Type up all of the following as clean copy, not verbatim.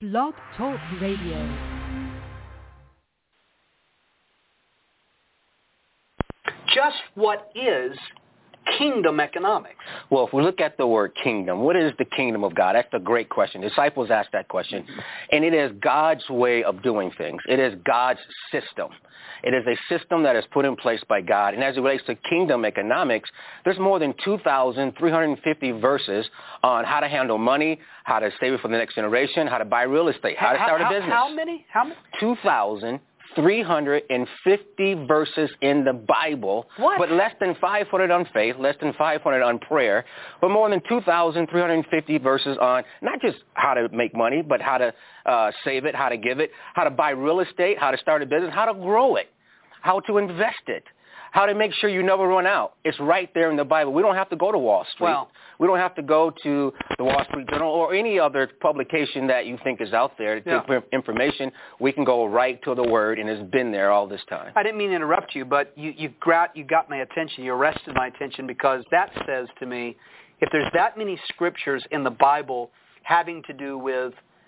Blog Talk Radio. Just what is kingdom economics? Well, if we look at the word kingdom, what is the kingdom of God? That's a great question. Disciples asked that question. And it is God's way of doing things. It is God's system. It is a system that is put in place by God. And as it relates to kingdom economics, there's more than 2,350 verses on how to handle money, how to save it for the next generation, how to buy real estate, how to start a business. How many? 2,350 verses in the Bible, What? But less than 500 on faith, less than 500 on prayer, but more than 2,350 verses on not just how to make money, but how to save it, how to give it, how to buy real estate, how to start a business, how to grow it, how to invest it, how to make sure you never run out. It's right there in the Bible. We don't have to go to Wall Street. Well, we don't have to go to the Wall Street Journal or any other publication that you think is out there to get information. We can go right to the Word, and it's been there all this time. I didn't mean to interrupt you, but you got my attention. You arrested my attention because that says to me, if there's that many scriptures in the Bible having to do with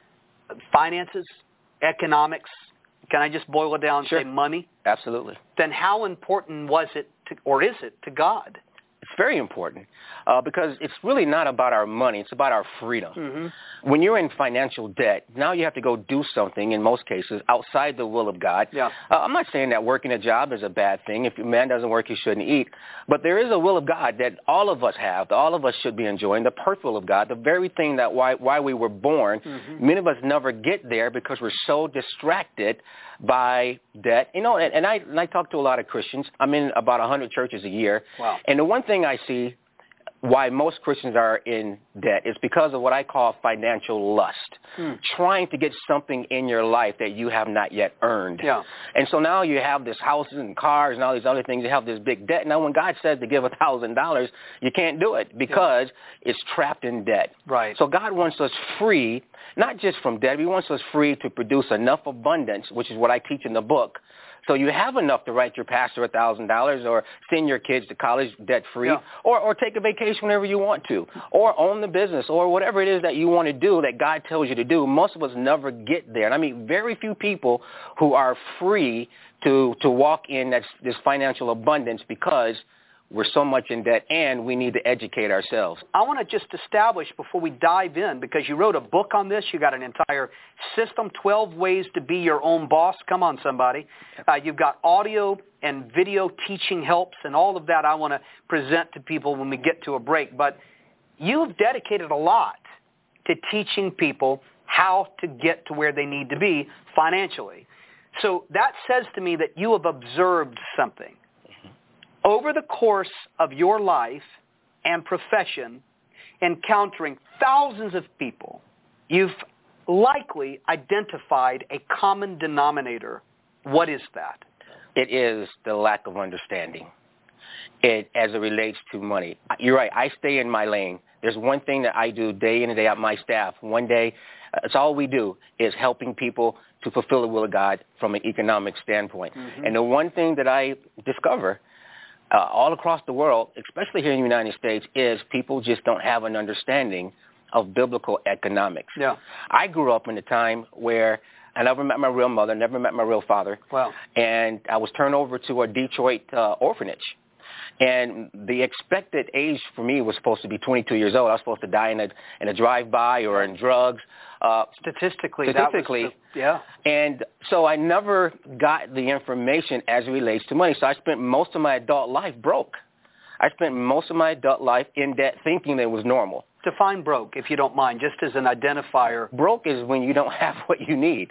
finances, economics, can I just boil it down and say money? Absolutely. Then how important was it or is it to God? It's very important because it's really not about our money. It's about our freedom. Mm-hmm. When you're in financial debt, now you have to go do something, in most cases, outside the will of God. Yeah. I'm not saying that working a job is a bad thing. If a man doesn't work, he shouldn't eat. But there is a will of God that all of us have, that all of us should be enjoying, the perfect will of God, the very thing that why we were born. Mm-hmm. Many of us never get there because we're so distracted by debt. You know, and I talk to a lot of Christians. I'm in about 100 churches a year. Wow. And the one thing I see why most Christians are in debt is because of what I call financial lust, trying to get something in your life that you have not yet earned. Yeah. And so now you have this houses and cars and all these other things. You have this big debt. Now when God says to give $1,000, you can't do it because it's trapped in debt. Right. So God wants us free, not just from debt. He wants us free to produce enough abundance, which is what I teach in the book. So you have enough to write your pastor $1,000 or send your kids to college debt-free or take a vacation whenever you want to or own the business or whatever it is that you want to do that God tells you to do. Most of us never get there. And I mean, very few people who are free to walk in this financial abundance because we're so much in debt and we need to educate ourselves. I want to just establish before we dive in, because you wrote a book on this. You got an entire system, 12 ways to be your own boss. Come on, somebody. You've got audio and video teaching helps, and all of that I want to present to people when we get to a break. But you've dedicated a lot to teaching people how to get to where they need to be financially. So that says to me that you have observed something. Over the course of your life and profession, encountering thousands of people, you've likely identified a common denominator. What is that? It is the lack of understanding as it relates to money. You're right. I stay in my lane. There's one thing that I do day in and day out, my staff. One day, it's all we do is helping people to fulfill the will of God from an economic standpoint. Mm-hmm. And the one thing that I discover all across the world, especially here in the United States, is people just don't have an understanding of biblical economics. Yeah. I grew up in a time where I never met my real mother, never met my real father. Wow. And I was turned over to a Detroit orphanage. And the expected age for me was supposed to be 22 years old. I was supposed to die in a drive-by or in drugs. Statistically. Yeah. And so I never got the information as it relates to money. So I spent most of my adult life broke. I spent most of my adult life in debt thinking that it was normal. Define broke, if you don't mind, just as an identifier. Broke is when you don't have what you need.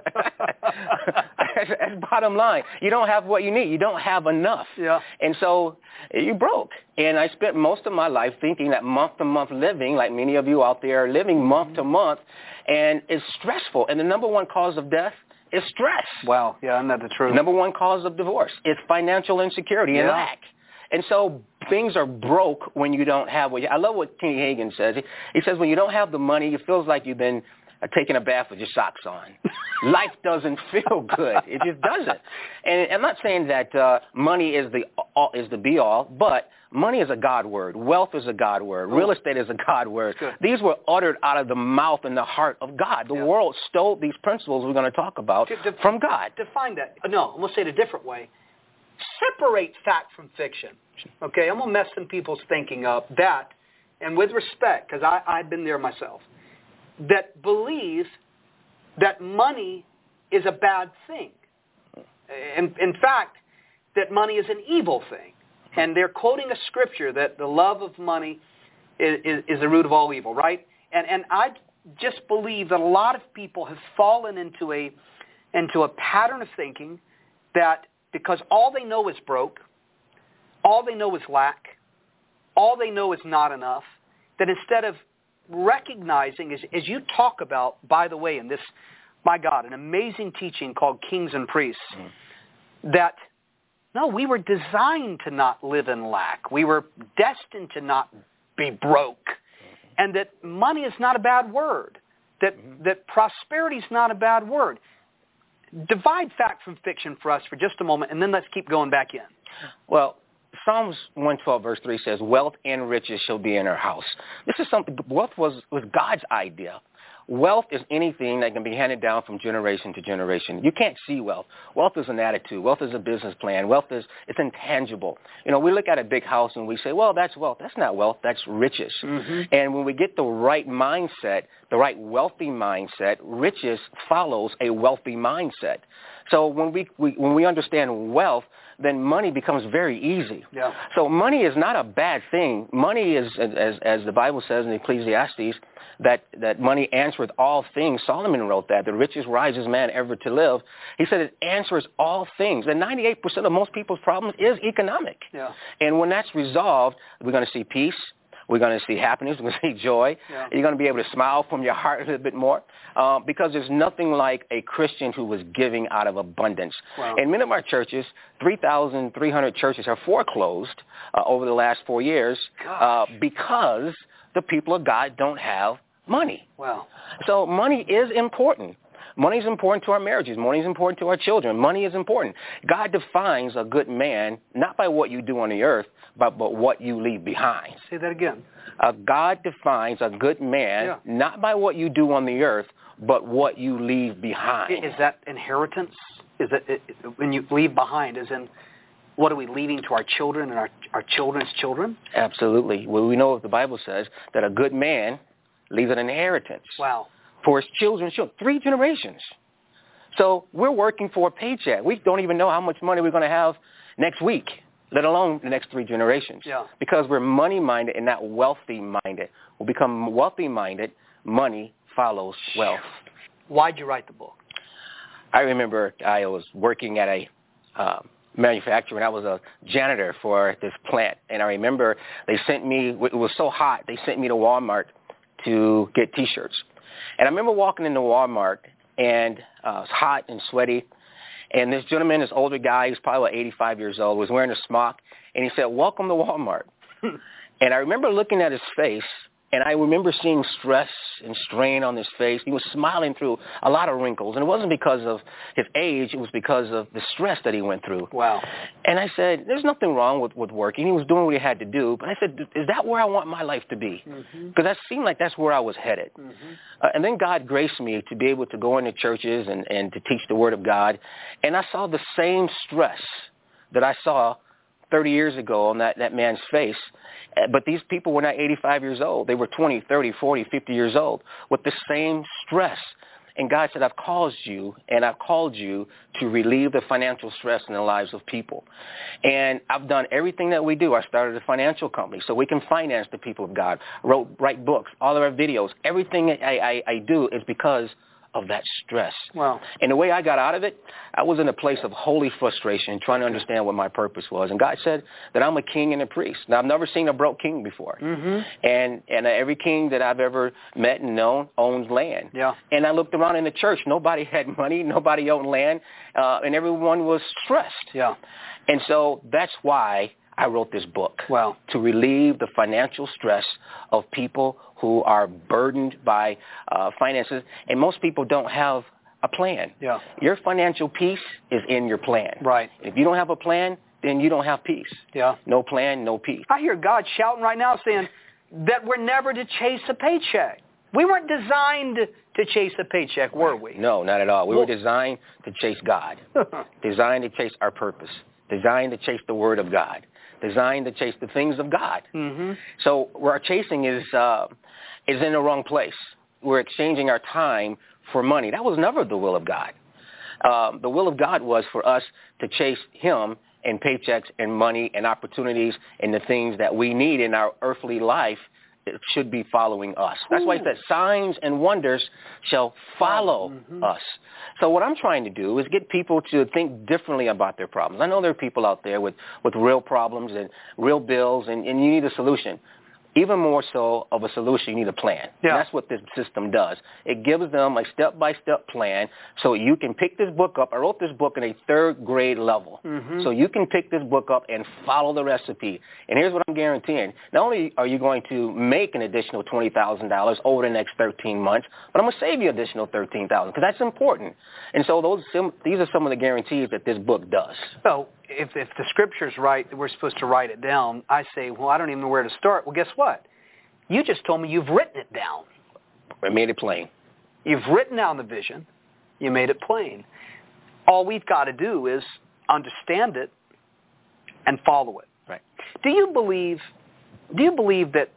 That's bottom line. You don't have what you need. You don't have enough. Yeah. And so you broke. And I spent most of my life thinking that month-to-month living, like many of you out there are living month-to-month, and it's stressful. And the number one cause of death is stress. Wow. Yeah, isn't that the truth? Number one cause of divorce is financial insecurity and lack. And so things are broke when you don't have what I love what Kenny Hagin says. He says when you don't have the money, it feels like you've been taking a bath with your socks on. Life doesn't feel good. It just doesn't. And I'm not saying that money is the be-all, but money is a God word. Wealth is a God word. Real estate is a God word. These were uttered out of the mouth and the heart of God. The world stole these principles we're going to talk about from God. Define that. No, I'm going to say it a different way. Separate fact from fiction. Okay, I'm going to mess some people's thinking up. That, and with respect, because I've been there myself, that believe that money is a bad thing. In fact, that money is an evil thing. And they're quoting a scripture that the love of money is the root of all evil, right? And I just believe that a lot of people have fallen into a pattern of thinking that because all they know is broke, all they know is lack, all they know is not enough, that instead of recognizing, as you talk about, by the way, in this, my God, an amazing teaching called Kings and Priests, that, no, we were designed to not live in lack. We were destined to not be broke. And that money is not a bad word, that prosperity is not a bad word. Divide fact from fiction for us for just a moment, and then let's keep going back in. Well, Psalms 112 verse 3 says, wealth and riches shall be in her house. This is something, wealth was God's idea. Wealth is anything that can be handed down from generation to generation. You can't see wealth. Wealth is an attitude. Wealth is a business plan. It's intangible. You know, we look at a big house and we say, well, that's wealth. That's not wealth. That's riches. Mm-hmm. And when we get the right mindset, the right wealthy mindset, riches follows a wealthy mindset. So when we understand wealth, then money becomes very easy. Yeah. So money is not a bad thing. Money is, as the Bible says in Ecclesiastes, that money answereth all things. Solomon wrote that. The richest wisest man ever to live. He said it answers all things. And 98% of most people's problems is economic. Yeah. And when that's resolved, we're going to see peace. We're going to see happiness. We're going to see joy. Yeah. You're going to be able to smile from your heart a little bit more because there's nothing like a Christian who was giving out of abundance. Wow. In many of our churches, 3,300 churches are foreclosed over the last 4 years because the people of God don't have money. Wow. So money is important. Money is important to our marriages. Money is important to our children. Money is important. God defines a good man not by what you do on the earth, but what you leave behind. Say that again. God defines a good man not by what you do on the earth, but what you leave behind. Is that inheritance? Is it when you leave behind, as in what are we leaving to our children and our children's children? Absolutely. Well, we know what the Bible says, that a good man leaves an inheritance. Wow. For his children's children, 3 generations. So we're working for a paycheck. We don't even know how much money we're going to have next week, let alone the next 3 generations. Yeah. Because we're money-minded and not wealthy-minded. We'll become wealthy-minded. Money follows wealth. Why'd you write the book? I remember I was working at a manufacturer, and I was a janitor for this plant. And I remember they sent me, it was so hot, they sent me to Walmart to get T-shirts. And I remember walking into Walmart, and it was hot and sweaty, and this gentleman, this older guy, he was probably 85 years old, was wearing a smock, and he said, "Welcome to Walmart." And I remember looking at his face, and I remember seeing stress and strain on his face. He was smiling through a lot of wrinkles, and it wasn't because of his age. It was because of the stress that he went through. Wow. And I said, there's nothing wrong with working. He was doing what he had to do. But I said, is that where I want my life to be? Because that seemed like that's where I was headed. And then God graced me to be able to go into churches and to teach the Word of God. And I saw the same stress that I saw 30 years ago on that man's face. But these people were not 85 years old. They were 20, 30, 40, 50 years old with the same stress. And God said, I've called you to relieve the financial stress in the lives of people. And I've done everything that we do. I started a financial company so we can finance the people of God, write books, all of our videos. Everything I do is because of that stress. Wow. And the way I got out of it, I was in a place of holy frustration, trying to understand what my purpose was. And God said that I'm a king and a priest. Now, I've never seen a broke king before. And every king that I've ever met and known owns land. Yeah. And I looked around in the church. Nobody had money. Nobody owned land. And everyone was stressed. Yeah. And so that's why I wrote this book. Wow. To relieve the financial stress of people who are burdened by finances. And most people don't have a plan. Yeah. Your financial peace is in your plan. Right. If you don't have a plan, then you don't have peace. Yeah. No plan, no peace. I hear God shouting right now saying that we're never to chase a paycheck. We weren't designed to chase a paycheck, were we? No, not at all. We were designed to chase God. Designed to chase our purpose. Designed to chase the Word of God. Designed to chase the things of God. Mm-hmm. So where our chasing is in the wrong place. We're exchanging our time for money. That was never the will of God. The will of God was for us to chase Him and paychecks and money and opportunities and the things that we need in our earthly life. It should be following us. That's why it says signs and wonders shall follow us. So what I'm trying to do is get people to think differently about their problems. I know there are people out there with real problems and real bills, and you need a solution. Even more so of a solution, you need a plan. Yeah. And that's what this system does. It gives them a step-by-step plan so you can pick this book up. I wrote this book in a third grade level. Mm-hmm. So you can pick this book up and follow the recipe. And here's what I'm guaranteeing. Not only are you going to make an additional $20,000 over the next 13 months, but I'm going to save you additional $13,000 because that's important. And so these are some of the guarantees that this book does. So if the Scripture's right, that we're supposed to write it down, I say, well, I don't even know where to start. Well, guess what? You just told me you've written it down. I made it plain. You've written down the vision. You made it plain. All we've got to do is understand it and follow it. Right. Do you believe that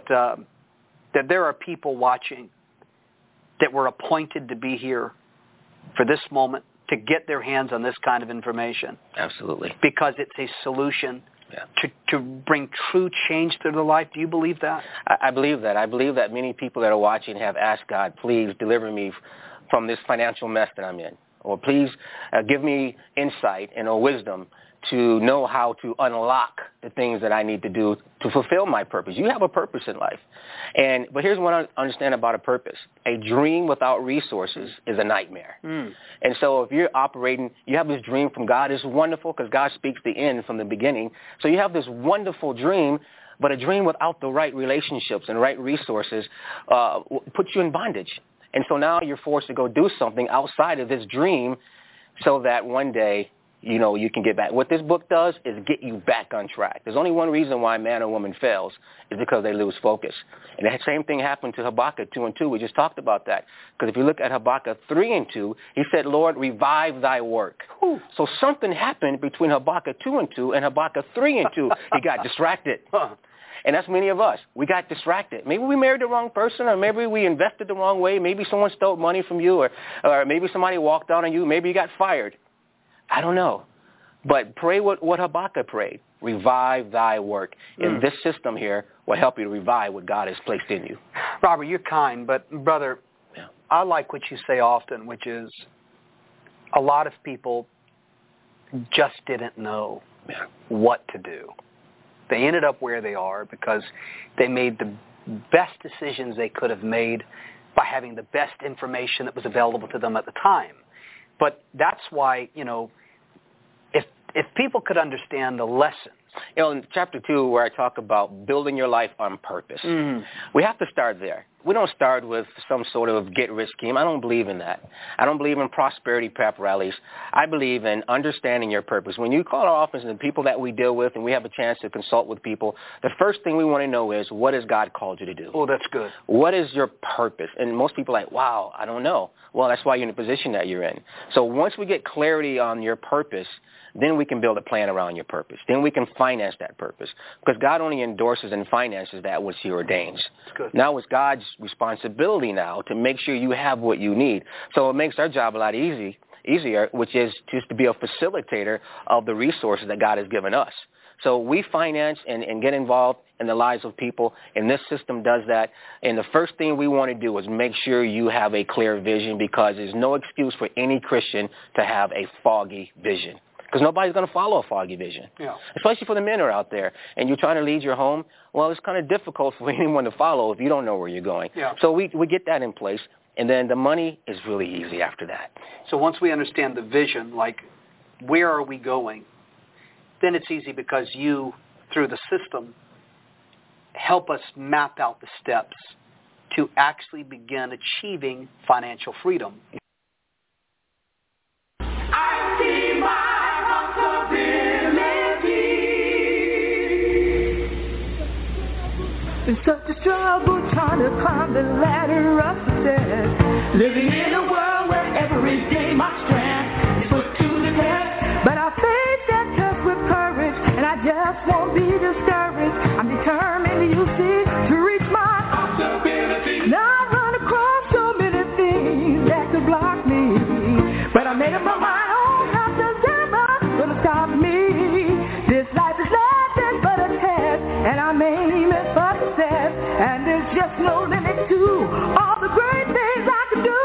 there are people watching that were appointed to be here for this moment, to get their hands on this kind of information? Absolutely. Because it's a solution to bring true change to their life. Do you believe that? I believe that. I believe that many people that are watching have asked God, please deliver me from this financial mess that I'm in. Or please give me insight and wisdom to know how to unlock the things that I need to do to fulfill my purpose. You have a purpose in life. But here's what I understand about a purpose. A dream without resources is a nightmare. And so if you're operating, you have this dream from God. It's wonderful because God speaks the end from the beginning. So you have this wonderful dream, but a dream without the right relationships and right resources puts you in bondage. And so now you're forced to go do something outside of this dream so that one day, you can get back. What this book does is get you back on track. There's only one reason why a man or woman fails is because they lose focus. And that same thing happened to Habakkuk 2:2. We just talked about that. Because if you look at Habakkuk 3:2, he said, Lord, revive thy work. Whew. So something happened between Habakkuk 2:2 and Habakkuk 3:2. He got distracted. And that's many of us. We got distracted. Maybe we married the wrong person, or maybe we invested the wrong way. Maybe someone stole money from you, or maybe somebody walked out on you. Maybe you got fired. I don't know. But pray what Habakkuk prayed. Revive thy work. And this system here will help you to revive what God has placed in you. Robert, you're kind, but brother, I like what you say often, which is a lot of people just didn't know what to do. They ended up where they are because they made the best decisions they could have made by having the best information that was available to them at the time. But that's why, if people could understand the lessons. In chapter 2, where I talk about building your life on purpose, we have to start there. We don't start with some sort of get-rich scheme. I don't believe in that. I don't believe in prosperity pep rallies. I believe in understanding your purpose. When you call our office and the people that we deal with and we have a chance to consult with people, the first thing we want to know is, what has God called you to do? Oh, that's good. What is your purpose? And most people are like, wow, I don't know. Well, that's why you're in the position that you're in. So once we get clarity on your purpose, then we can build a plan around your purpose. Then we can finance that purpose. Because God only endorses and finances that which he ordains. Good. Now it's God's responsibility now to make sure you have what you need. So it makes our job a lot easier, which is just to be a facilitator of the resources that God has given us. So we finance and get involved in the lives of people, and this system does that. And the first thing we want to do is make sure you have a clear vision, because there's no excuse for any Christian to have a foggy vision. Because nobody's going to follow a foggy vision, especially for the men who are out there. And you're trying to lead your home. Well, it's kind of difficult for anyone to follow if you don't know where you're going. So we get that in place, and then the money is really easy after that. So once we understand the vision, like where are we going, then it's easy because you through the system help us map out the steps to actually begin achieving financial freedom. I see my possibility. It's such a struggle trying to climb the ladder of success. Living in a world where every day my strength is put to the test. But I face that test with courage, and I just won't be discouraged. I'm determined, you see, to reach my possibility. Now I run across so many things that could block me, but I made up my mind on how to never gonna stop me. This life is nothing but a test, and I'm aiming for success. And there's just no limit to all the great things I can do.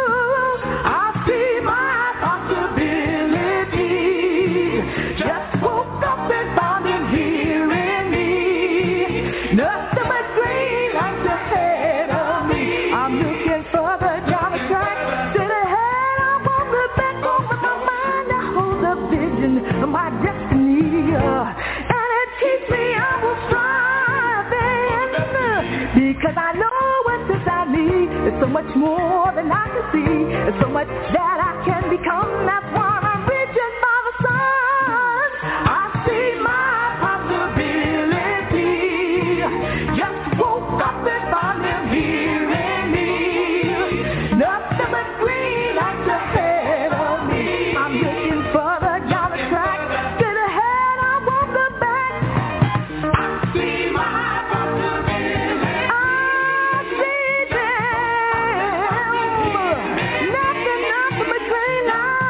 I see my possibility. Just woke up and found him here in me. Nothing but green lights ahead of me. I'm looking further down the track. To the head, I won't look back over my mind. I hold the vision of my destiny. And it keeps me, I will strive. Because I know what's inside me. There's so much more than I can see. There's so much that I can become. That's why I'm reaching for the sun. I see my possibility. Just woke up and found him here in me. Nothing but green lights ahead of me. I'm looking further down the track. To the head, I won't look back. I see my possibility. I see them. Nothing but green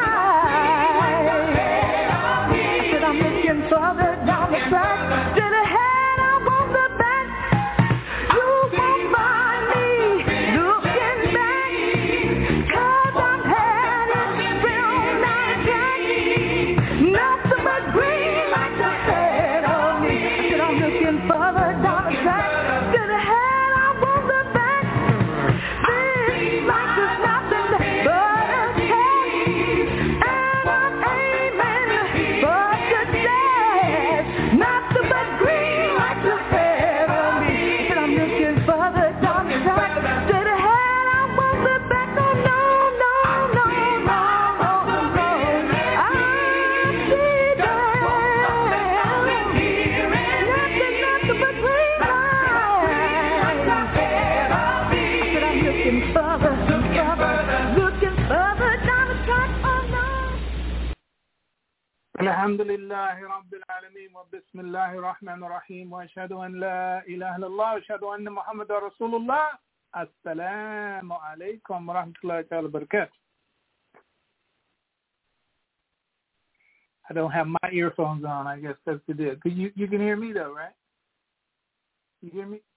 lights. But I'm looking further down the track. To the head, I won't look back. You won't find me looking back. 'Cause I'm headed real nice track. Nothing but green lights ahead of me. But I'm looking further down the track. To the head, I won't look back. This life is nothing but a test. And I'm aiming for success. Nothing but green lights ahead of me. But I'm looking further down the track. To the head, I won't look back. Oh no, no, no, no, no, no. I see them. Nothing but green lights. But I'm looking further down the track. Oh no. الحمد لله رب العالمين وبسم الله الرحمن الرحيم وأشهد أن لا إله إلا الله وأشهد أن محمد رسول الله. السلام عليكم ورحمة الله تعالى وبركاته. I don't have my earphones on. I guess that's the deal. You can hear me though, right? You hear me?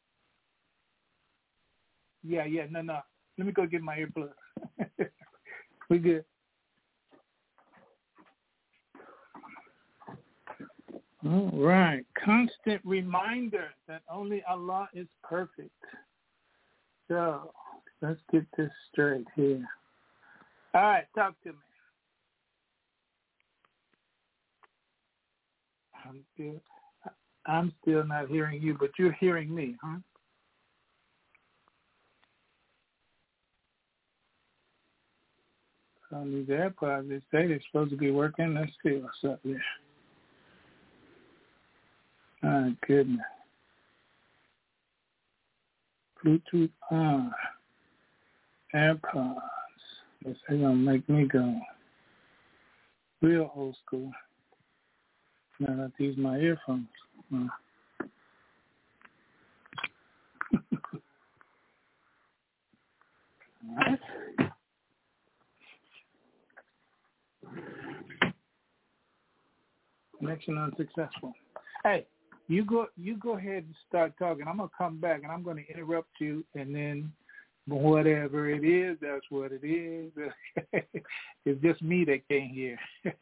Yeah. No. Let me go get my earplugs. We good. All right. Constant reminder that only Allah is perfect. So let's get this straight here. All right, talk to me. I'm still not hearing you, but you're hearing me, huh? On these AirPods, they say they're supposed to be working. Let's see what's up there. My goodness. Bluetooth on. AirPods. Guess they're going to make me go real old school. Now I have to use my earphones. Connection unsuccessful. Hey, you go ahead and start talking. I'm gonna come back and I'm gonna interrupt you, and then whatever it is, that's what it is. It's just me that can't hear.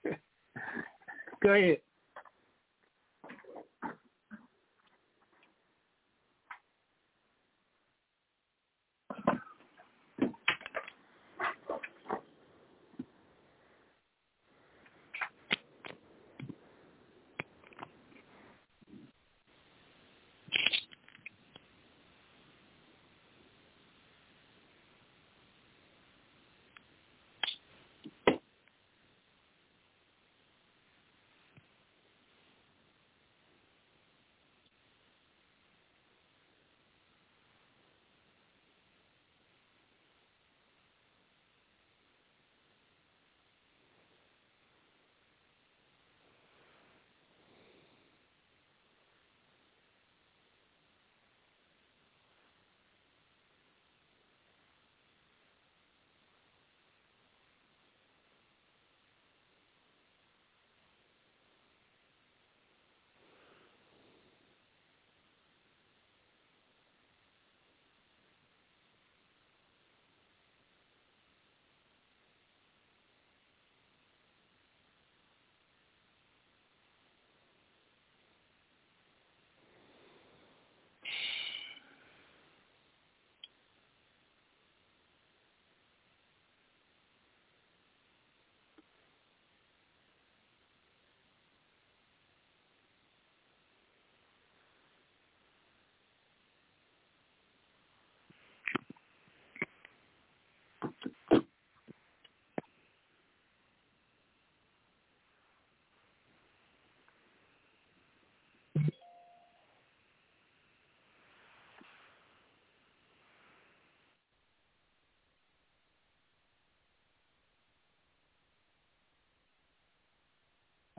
Go ahead.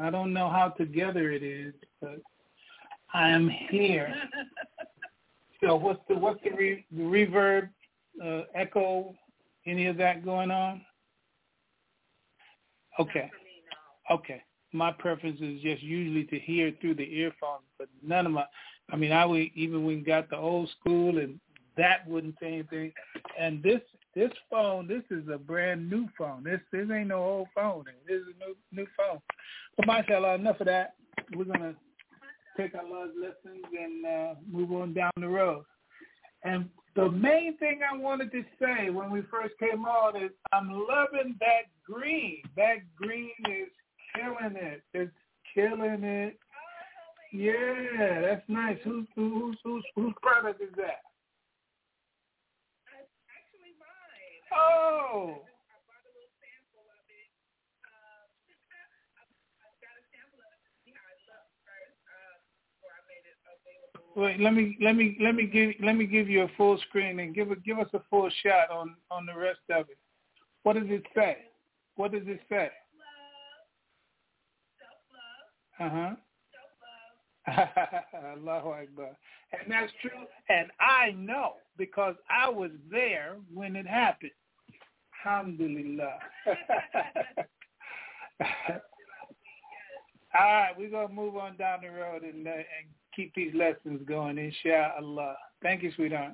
I don't know how together it is, but I am here. So what's the reverb, echo, any of that going on? Okay. My preference is just usually to hear through the earphones, but none of even when we got the old school and that wouldn't say anything. And this phone, this is a brand new phone. This ain't no old phone. This is a new phone. But mashallah, enough of that. We're going to take our Allah's lessons and move on down the road. And the main thing I wanted to say when we first came on is I'm loving that green. That green is killing it. It's killing it. Yeah, that's nice. Whose product is that? It's actually mine. Oh. I bought a little sample of it. I got a sample of it to see how it looks first before I made it available. Wait, let me give you a full screen and give us a full shot on the rest of it. What does it say? What does it say? Self-love. Allahu Akbar. And that's true. And I know because I was there when it happened. Alhamdulillah. All right, we're going to move on down the road and keep these lessons going, inshallah. Thank you, sweetheart.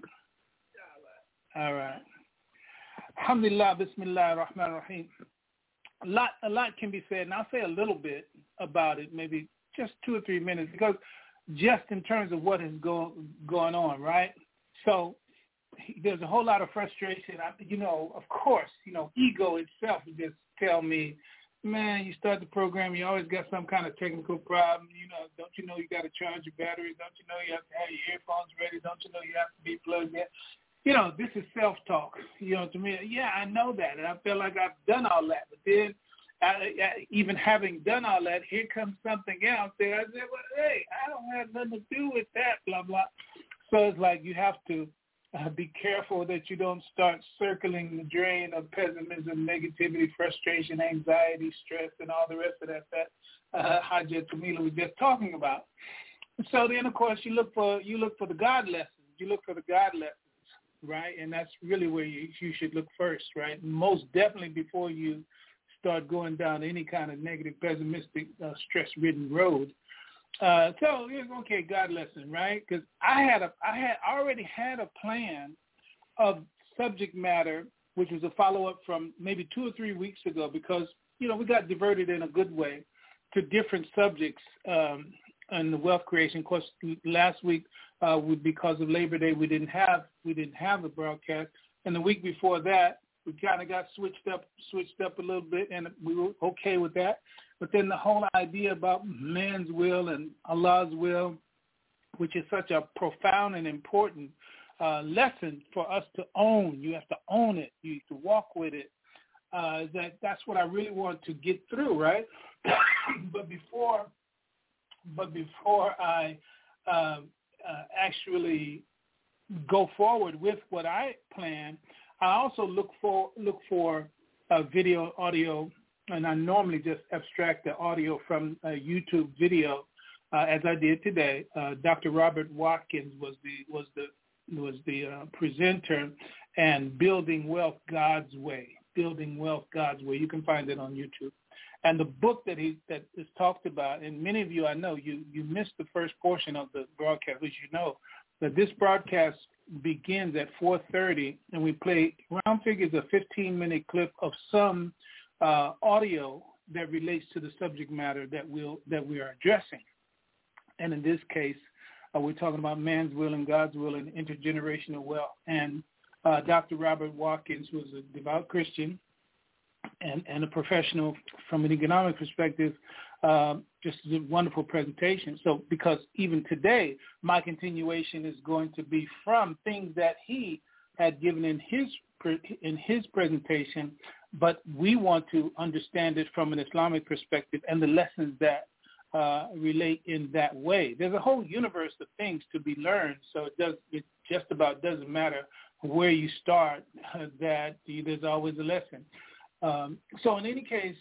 All right. Alhamdulillah, bismillah ar-Rahman ar-Rahim. A lot can be said, and I'll say a little bit about it, maybe just 2 or 3 minutes, because just in terms of what is going on, right? So there's a whole lot of frustration. Of course, ego itself would just tell me, man, you start the program, you always got some kind of technical problem. Don't you know you got to charge your batteries? Don't you know you have to have your earphones ready? Don't you know you have to be plugged in? This is self-talk. To me, yeah, I know that, and I feel like I've done all that. But then, even having done all that, here comes something else there. I said, well, hey, I don't have nothing to do with that, blah, blah. So it's like you have to be careful that you don't start circling the drain of pessimism, negativity, frustration, anxiety, stress, and all the rest of that Hajjah Tamila was just talking about. So then, of course, you look for the God lessons. You look for the God lessons, right? And that's really where you should look first, right? Most definitely before you start going down any kind of negative, pessimistic, stress-ridden road. So here's God lesson, right? Because I already had a plan of subject matter, which was a follow-up from maybe 2 or 3 weeks ago, because we got diverted in a good way to different subjects in the wealth creation. Of course, last week because of Labor Day, we didn't have a broadcast, and the week before that, we kind of got switched up a little bit, and we were okay with that. But then the whole idea about man's will and Allah's will, which is such a profound and important lesson for us to own. You have to own it. You have to walk with it. That's what I really want to get through, right? But before I actually go forward with what I plan, I also look for video, audio, and I normally just abstract the audio from a YouTube video, as I did today. Dr. Robert Watkins was the presenter, and Building Wealth God's Way. Building Wealth God's Way. You can find it on YouTube. And the book that is talked about, and many of you, I know, you missed the first portion of the broadcast, which that this broadcast begins at 4:30, and we play round figures a 15-minute clip of some audio that relates to the subject matter that we are addressing. And in this case, we're talking about man's will and God's will and intergenerational wealth. And Dr. Robert Watkins was a devout Christian and a professional from an economic perspective. Just a wonderful presentation. So because even today, my continuation is going to be from things that he had given in his presentation, but we want to understand it from an Islamic perspective and the lessons that relate in that way. There's a whole universe of things to be learned, so it just about doesn't matter where you start, that there's always a lesson. So in any case,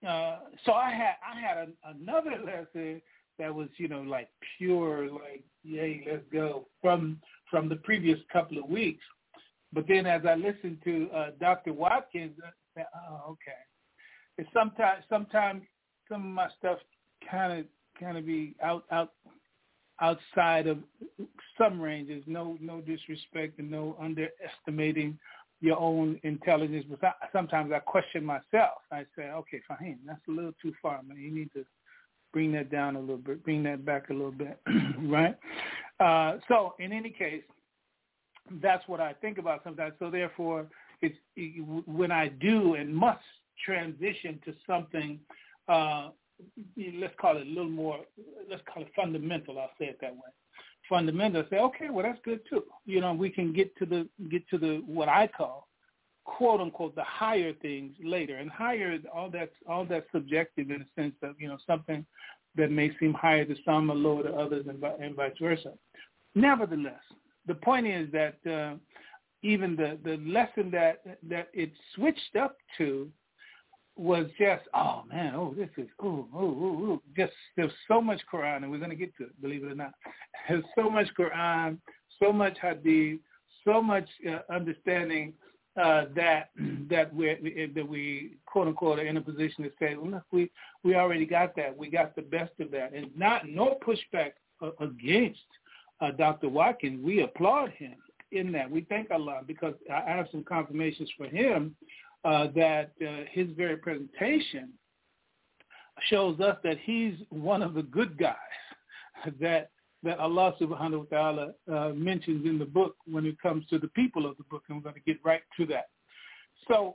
so I had another lesson that was, like pure, like, yay, let's go from the previous couple of weeks. But then as I listened to Dr. Watkins, I said, oh, okay. It's sometimes some of my stuff kind of be outside of some ranges. No disrespect and no underestimating your own intelligence. But sometimes I question myself. I say, okay, fine, that's a little too far, man. You need to bring that down a little bit, bring that back a little bit, right? So in any case, that's what I think about sometimes. So therefore, when I do and must transition to something, let's call it a little more, let's call it fundamental. I'll say it that way. Fundamental. Say, okay, well, that's good too. We can get to the what I call, quote unquote, the higher things later. And higher, all that's subjective in the sense of something that may seem higher to some or lower to others, and vice versa. Nevertheless, the point is that even the lesson that it switched up to was just, oh man, this is just there's so much Quran, and we're going to get to it, believe it or not. There's so much Quran, so much Hadith, so much understanding that we quote unquote are in a position to say, well, look, we already got that, we got the best of that, and no pushback against Dr. Watkins. We applaud him in that. We thank Allah because I have some confirmations for him that his very presentation shows us that he's one of the good guys that Allah subhanahu wa ta'ala mentions in the book when it comes to the people of the book, and we're going to get right to that. So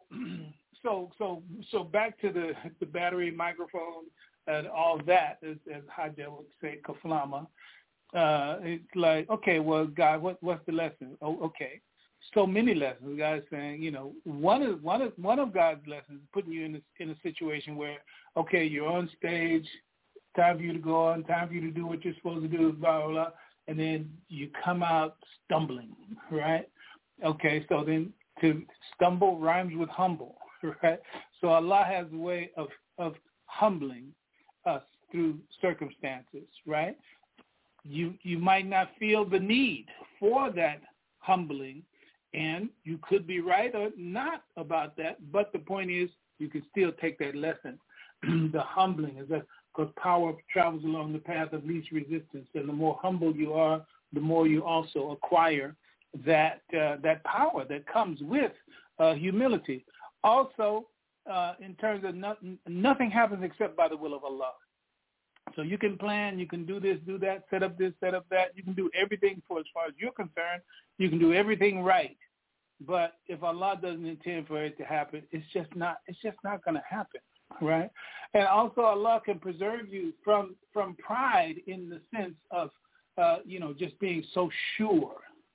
back to the battery, microphone, and all that, as Hajar would say, kaflama. It's like, okay, well, God, what's the lesson? Oh, okay. So many lessons. God is saying, one of God's lessons is putting you in a situation where, okay, you're on stage, time for you to go on, time for you to do what you're supposed to do, blah, blah, blah, and then you come out stumbling, right? Okay, so then to stumble rhymes with humble, right? So Allah has a way of humbling us through circumstances, right? You might not feel the need for that humbling, and you could be right or not about that, but the point is you can still take that lesson. The humbling is that because power travels along the path of least resistance, and the more humble you are, the more you also acquire that power that comes with humility. Also, in terms of nothing happens except by the will of Allah. So you can plan, you can do this, do that, set up this, set up that. You can do everything as far as you're concerned. You can do everything right. But if Allah doesn't intend for it to happen, it's just not going to happen, right? And also Allah can preserve you from pride in the sense of, just being so sure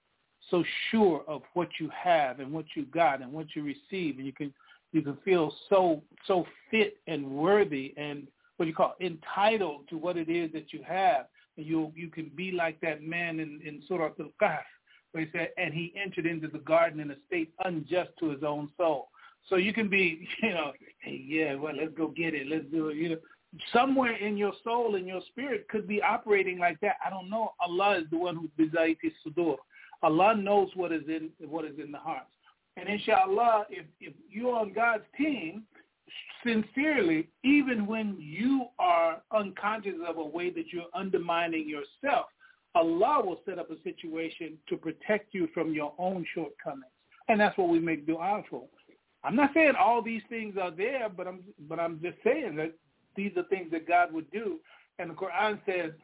of what you have and what you got and what you receive, and you can feel so fit and worthy and what you call entitled to what it is that you have. And you can be like that man in Surah Al-Kahf, where he said, and he entered into the garden in a state unjust to his own soul. So you can be, hey, yeah, well, let's go get it. Let's do it. Somewhere in your soul, in your spirit, could be operating like that. I don't know. Allah is the one who's bizaiti sudur. Allah knows what is in the hearts. And inshallah, if you're on God's team, sincerely, even when you are unconscious of a way that you're undermining yourself, Allah will set up a situation to protect you from your own shortcomings. And that's what we make dua for. I'm not saying all these things are there, but I'm just saying that these are things that God would do. And the Quran says,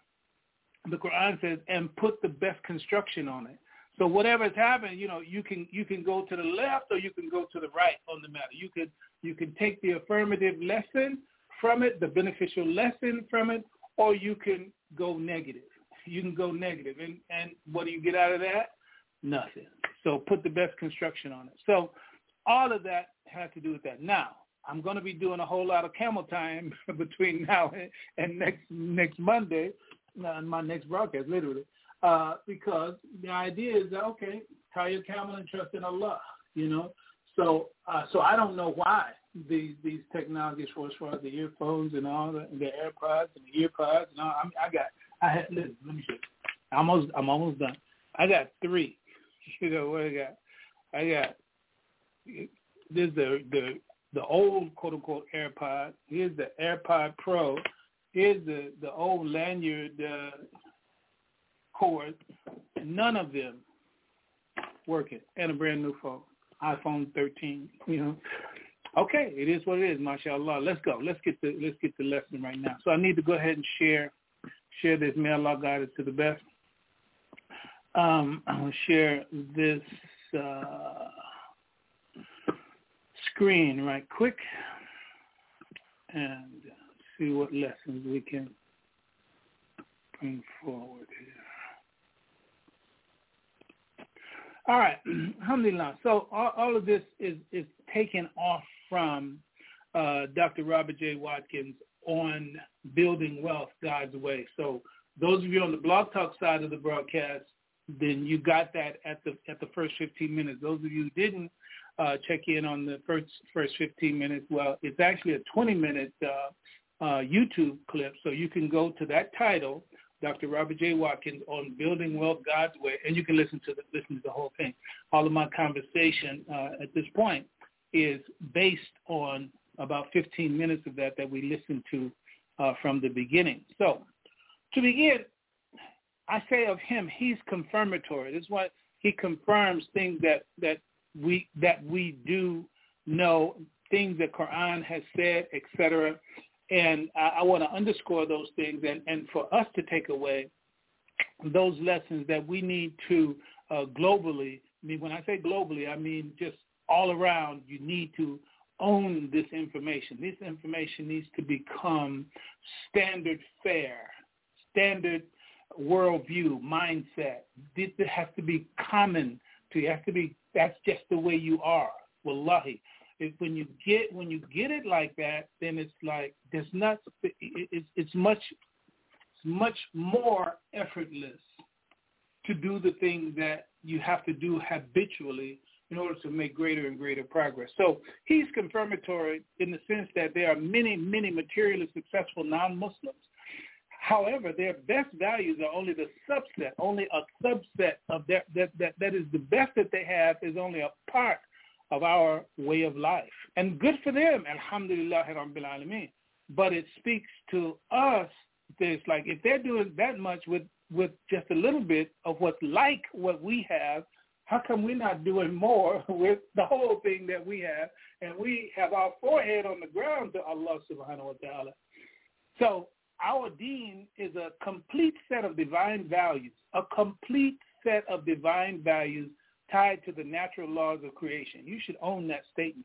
and put the best construction on it. So whatever's happened, you can go to the left or you can go to the right on the matter. You can take the affirmative lesson from it, the beneficial lesson from it, or you can go negative. You can go negative. And what do you get out of that? Nothing. So put the best construction on it. So all of that has to do with that. Now, I'm going to be doing a whole lot of camel time between now and next Monday, my next broadcast, literally. Because the idea is that, okay, tie your camel and trust in Allah, So I don't know why these technologies, as far as the earphones and all the AirPods and the EarPods and all. Listen, let me show you. I'm almost done. I got 3. You know what I got? This the old quote unquote AirPod. Here's the AirPod Pro. Here's the old lanyard cord. None of them working. And a brand new phone, iPhone 13. You know. Okay, it is what it is. MashaAllah. Let's go. Let's get the lesson right now. So I need to go ahead and share this. May Allah guide us to the best. I'm going to share this screen right quick and see what lessons we can bring forward here. All right, alhamdulillah. So all of this is taken off from Dr. Robert J. Watkins on Building Wealth God's Way. So those of you on the Blog Talk side of the broadcast, then you got that at the first 15 minutes. Those of you who didn't check in on the first 15 minutes, well, it's actually a 20-minute YouTube clip, so you can go to that title, Dr. Robert J. Watkins on Building Wealth God's Way, and you can listen to the whole thing. All of my conversation at this point is based on about 15 minutes of that we listened to from the beginning. So to begin, I say of him, he's confirmatory. This is why he confirms things that we do know, things that Quran has said, etc. And I want to underscore those things and for us to take away those lessons that we need to globally. I mean, when I say globally, I mean just all around. You need to own this information. This information needs to become standard fare, standard worldview, mindset. This has to be common to you. That's just the way you are. Wallahi. When you get it like that, then it's like it's much more effortless to do the things that you have to do habitually in order to make greater and greater progress. So he's confirmatory in the sense that there are many, many materially successful non-Muslims. However, their best values are only the subset, only a subset of that is the best that they have is only a part of our way of life. And good for them, alhamdulillah rabbil alameen. But it speaks to us, there's like if they're doing that much with just a little bit of what's like what we have, how come we're not doing more with the whole thing that we have? And we have our forehead on the ground to Allah subhanahu wa ta'ala. So our deen is a complete set of divine values, tied to the natural laws of creation. You should own that statement.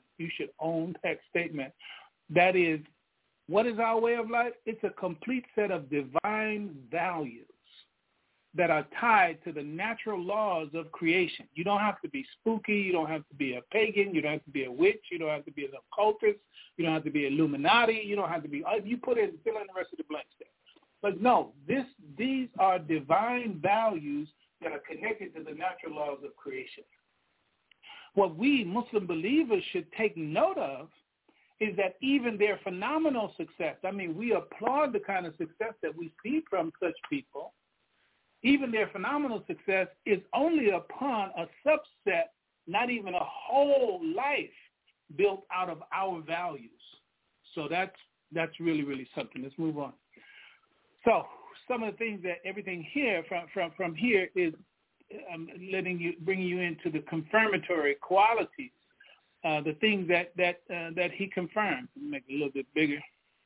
That is, what is our way of life? It's a complete set of divine values that are tied to the natural laws of creation. You don't have to be spooky. You don't have to be a pagan. You don't have to be a witch. You don't have to be an occultist. You don't have to be Illuminati. You don't have to be, you fill in the rest of the blanks there. But no, these are divine values that are connected to the natural laws of creation. What we Muslim believers should take note of is that even their phenomenal success, I mean, we applaud the kind of success that we see from such people, even their phenomenal success is only upon a subset, not even a whole life built out of our values. So that's really, really something. Let's move on. So some of the things that everything here from here is bringing you into the confirmatory qualities, the things that he confirmed. Let me make it a little bit bigger.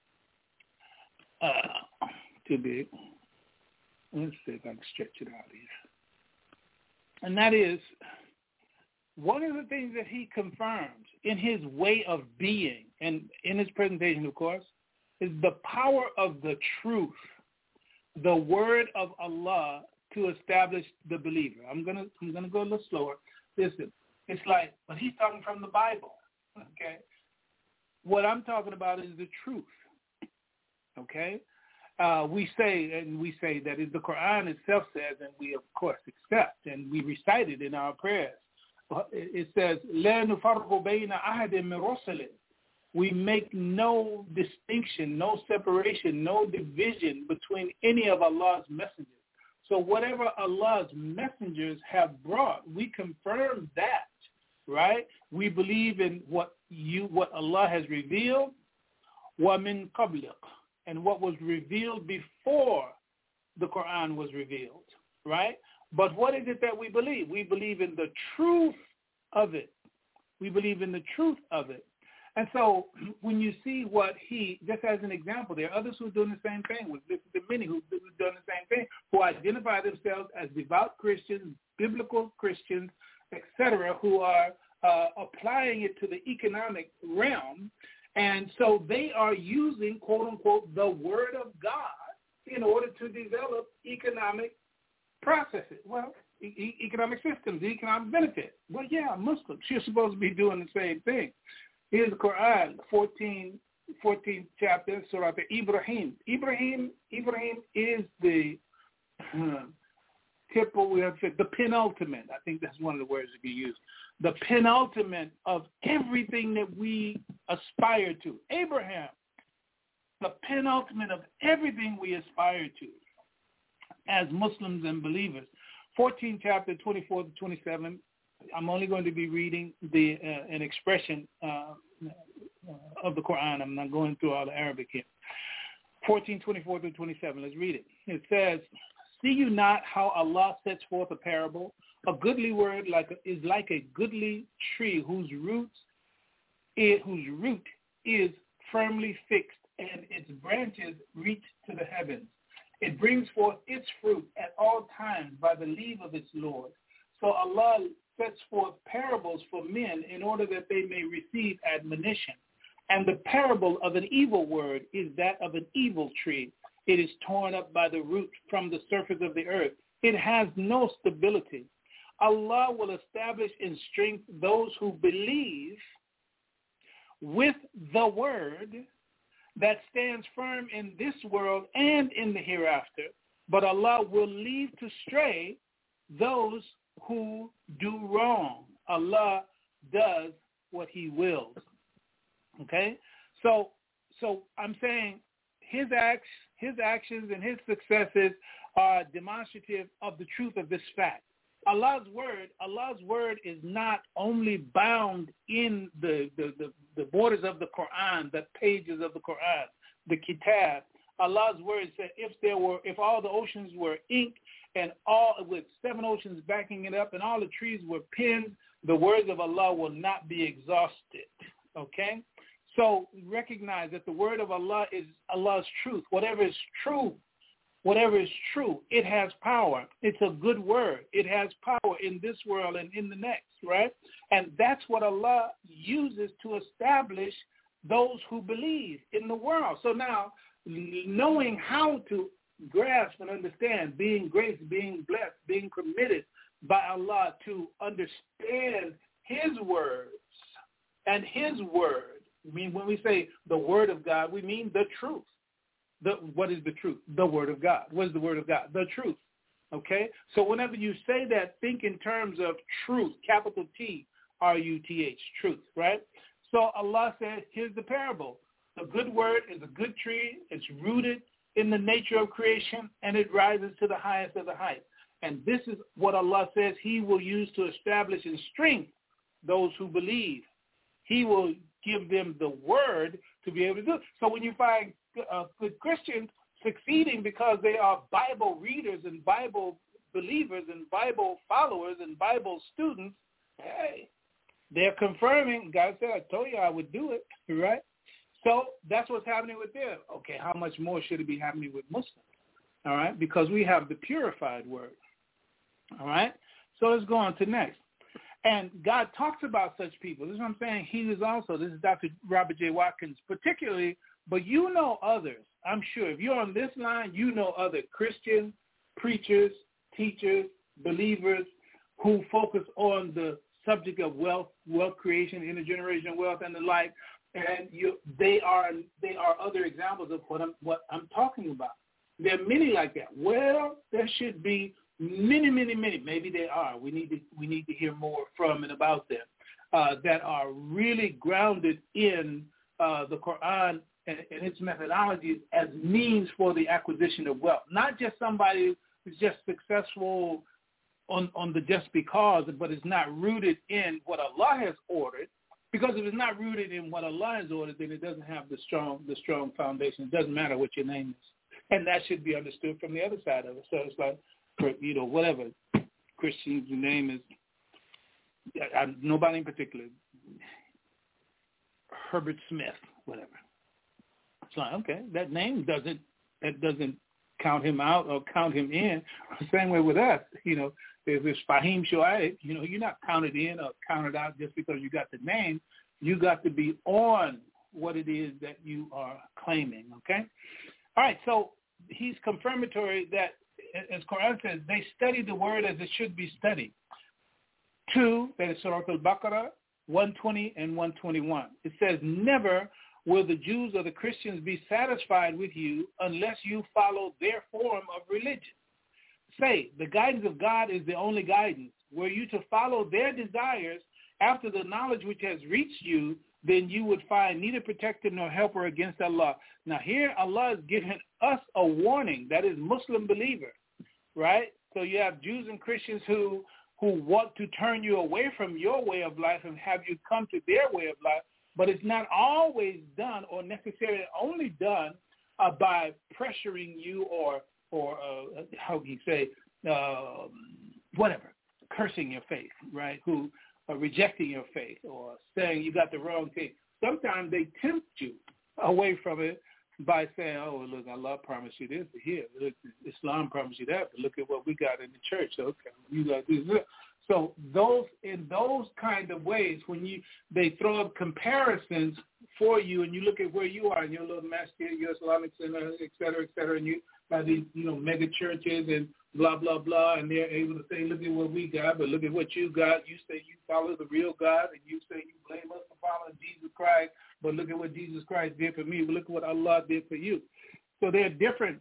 Too big. Let's see if I can stretch it out here. And that is, one of the things that he confirms in his way of being, and in his presentation, of course, is the power of the truth, the word of Allah to establish the believer. I'm gonna go a little slower. Listen, it's like, but he's talking from the Bible, okay? What I'm talking about is the truth, okay? We say that the Quran itself says, and we of course accept, and we recite it in our prayers. it says, لا نفرق بين أحد من رسله. We make no distinction, no separation, no division between any of Allah's messengers. So whatever Allah's messengers have brought, we confirm that, right? We believe in what Allah has revealed, وَمِن قَبْلِقَ, and what was revealed before the Quran was revealed, right? But what is it that we believe? We believe in the truth of it. We believe in the truth of it. And so when you see what just as an example, there are others who are doing the same thing. We've listened to many who are doing the same thing, who identify themselves as devout Christians, biblical Christians, etc., who are applying it to the economic realm. And so they are using, quote unquote, the word of God in order to develop economic processes. Well, economic systems, economic benefit. Well, yeah, Muslims, you're supposed to be doing the same thing. Here's the Quran, 14th chapter, Surah Ibrahim. Ibrahim is the the penultimate. I think that's one of the words to be used. The penultimate of everything that we aspire to. Abraham, the penultimate of everything we aspire to as Muslims and believers. 14th chapter, 24 to 27. I'm only going to be reading an expression of the Quran. I'm not going through all the Arabic here. 14:24 through 27. Let's read it. It says, "See you not how Allah sets forth a parable? A goodly word is like a goodly tree whose root is firmly fixed, and its branches reach to the heavens. It brings forth its fruit at all times by the leave of its Lord. So Allah sets forth parables for men in order that they may receive admonition. And the parable of an evil word is that of an evil tree. It is torn up by the root from the surface of the earth. It has no stability. Allah will establish in strength those who believe with the word that stands firm in this world and in the hereafter. But Allah will leave to stray those who do wrong. Allah does what he wills. Okay? So I'm saying his actions and his successes are demonstrative of the truth of this fact. Allah's word is not only bound in the borders of the Quran, the pages of the Quran, the kitab. Allah's word said if all the oceans were ink and all with 7 oceans backing it up and all the trees were pens, the words of Allah will not be exhausted. Okay? So recognize that the word of Allah is Allah's truth. Whatever is true, it has power. It's a good word. It has power in this world and in the next, right? And that's what Allah uses to establish those who believe in the world. So now, knowing how to grasp and understand, being graced, being blessed, being permitted by Allah to understand his words and his word. I mean, when we say the word of God, we mean the truth. What is the truth? The word of God. What is the word of God? The truth. Okay? So whenever you say that, think in terms of truth, capital T-R-U-T-H, truth, right? So Allah said, here's the parable. The good word is a good tree. It's rooted in the nature of creation, and it rises to the highest of the heights. And this is what Allah says he will use to establish and strengthen those who believe. He will give them the word to be able to do it. So when you find good Christians succeeding because they are Bible readers and Bible believers and Bible followers and Bible students, hey, they're confirming, God said, I told you I would do it, right? So that's what's happening with them. Okay, how much more should it be happening with Muslims? All right, because we have the purified word. All right, so let's go on to next. And God talks about such people. This is what I'm saying. He is also, this is Dr. Robert J. Watkins particularly, but you know others. I'm sure if you're on this line, you know other Christian preachers, teachers, believers who focus on the subject of wealth creation, intergenerational wealth, and the like. And they are other examples of what I'm talking about. There are many like that. Well, there should be Many. Maybe they are. We need to hear more from and about them that are really grounded in the Quran and its methodologies as means for the acquisition of wealth. Not just somebody who's just successful on the just because, but it's not rooted in what Allah has ordered. Because if it's not rooted in what Allah has ordered, then it doesn't have the strong foundation. It doesn't matter what your name is. And that should be understood from the other side of it. So it's like, whatever Christian's name is, nobody in particular, Herbert Smith, whatever. It's like, okay, that name doesn't count him out or count him in. Same way with us, if it's Fahim Shoaib, you're not counted in or counted out just because you got the name. You got to be on what it is that you are claiming, okay? All right, so he's confirmatory that, as Quran says, they study the word as it should be studied. 2, that is Surah Al-Baqarah, 120 and 121. It says, never will the Jews or the Christians be satisfied with you unless you follow their form of religion. Say, the guidance of God is the only guidance. Were you to follow their desires after the knowledge which has reached you, then you would find neither protector nor helper against Allah. Now here Allah is giving us a warning, that is Muslim believer, right? So you have Jews and Christians who want to turn you away from your way of life and have you come to their way of life, but it's not always done or necessarily only done by pressuring you or how do you say, whatever, cursing your faith, right? Who are rejecting your faith or saying you got the wrong thing. Sometimes they tempt you away from it by saying, oh, look, Allah promised you this here. Look, Islam promised you that, but look at what we got in the church. Okay, you got this. So in those kind of ways, when they throw up comparisons for you and you look at where you are in your little masjid, your Islamic center, et cetera, and you have these, mega churches and blah, blah, blah, and they're able to say, look at what we got, but look at what you got. You say you follow the real God, and you say you blame us for following Jesus Christ, but look at what Jesus Christ did for me, but look at what Allah did for you. So there are different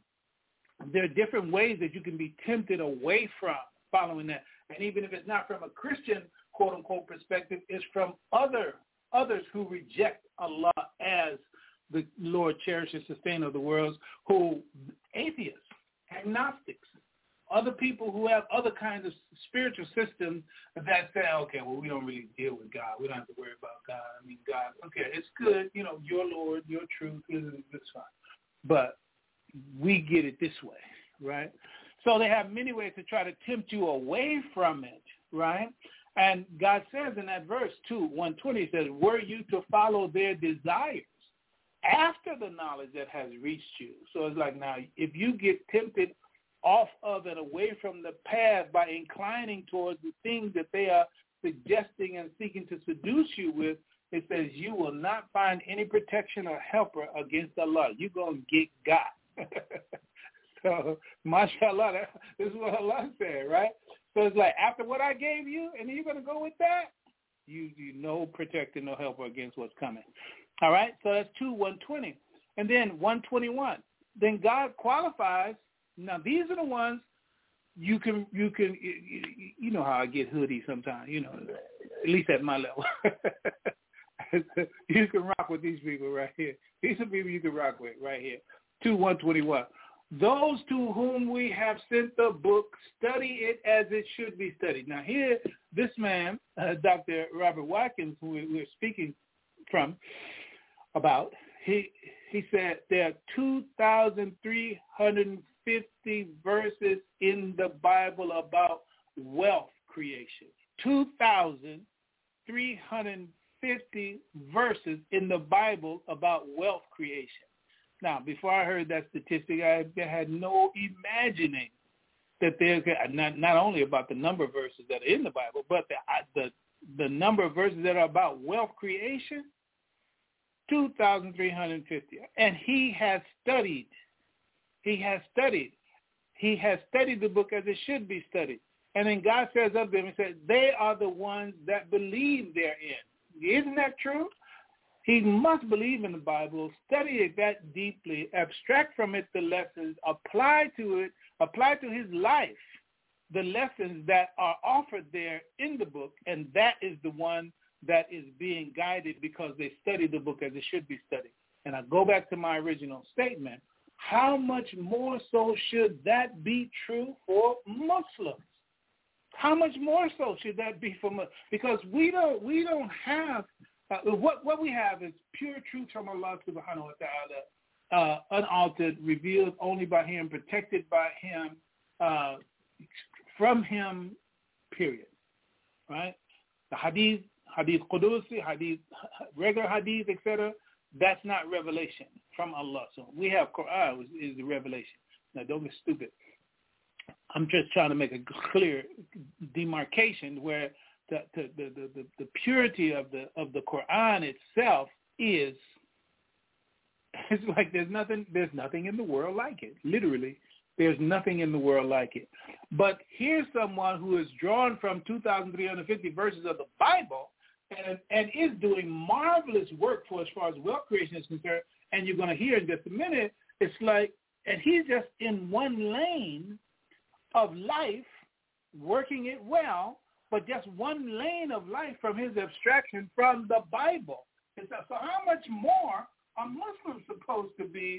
ways that you can be tempted away from following that. And even if it's not from a Christian, quote-unquote, perspective, it's from others who reject Allah as the Lord, cherishes, sustainer of the worlds, who atheists, agnostics, other people who have other kinds of spiritual systems that say, okay, well, we don't really deal with God. We don't have to worry about God. I mean, God, okay, it's good, your Lord, your truth, it's fine. But we get it this way, right? So they have many ways to try to tempt you away from it, right? And God says in that verse, 120, he says, were you to follow their desires after the knowledge that has reached you? So it's like, now, if you get tempted off of and away from the path by inclining towards the things that they are suggesting and seeking to seduce you with, it says you will not find any protection or helper against Allah. You're going to get got. So, mashallah, this is what Allah said, right? So it's like, after what I gave you, and you're going to go with that? You no protector, no helper against what's coming. All right? So that's 120. And then 121. Then God qualifies. Now, these are the ones you can you know how I get hoodie sometimes, at least at my level. You can rock with these people right here. These are people you can rock with right here. 121. Those to whom we have sent the book, study it as it should be studied. Now here, this man, Dr. Robert Watkins, who we're speaking about, he said there are 2,350 verses in the Bible about wealth creation. 2,350 verses in the Bible about wealth creation. Now, before I heard that statistic, I had no imagining that there's not only about the number of verses that are in the Bible, but the number of verses that are about wealth creation, 2,350. And he has studied the book as it should be studied. And then God says of them, he said, they are the ones that believe therein. Isn't that true? He must believe in the Bible, study it that deeply, abstract from it the lessons, apply to his life, the lessons that are offered there in the book, and that is the one that is being guided because they study the book as it should be studied. And I go back to my original statement. How much more so should that be true for Muslims? How much more so should that be for Muslims? Because we don't have what we have is pure truth from Allah subhanahu wa ta'ala, unaltered, revealed only by Him, protected by Him, from Him, period. Right? The hadith Qudusi, hadith, regular hadith, etc., that's not revelation from Allah. So we have Quran is the revelation. Now don't get stupid. I'm just trying to make a clear demarcation where the purity of the Quran itself is, it's like there's nothing in the world like it. Literally, there's nothing in the world like it. But here's someone who is drawn from 2,350 verses of the Bible and is doing marvelous work for as far as wealth creation is concerned. And you're going to hear in just a minute, it's like, and he's just in one lane of life, working it well, but just one lane of life from his abstraction from the Bible. And so how much more are Muslims supposed to be,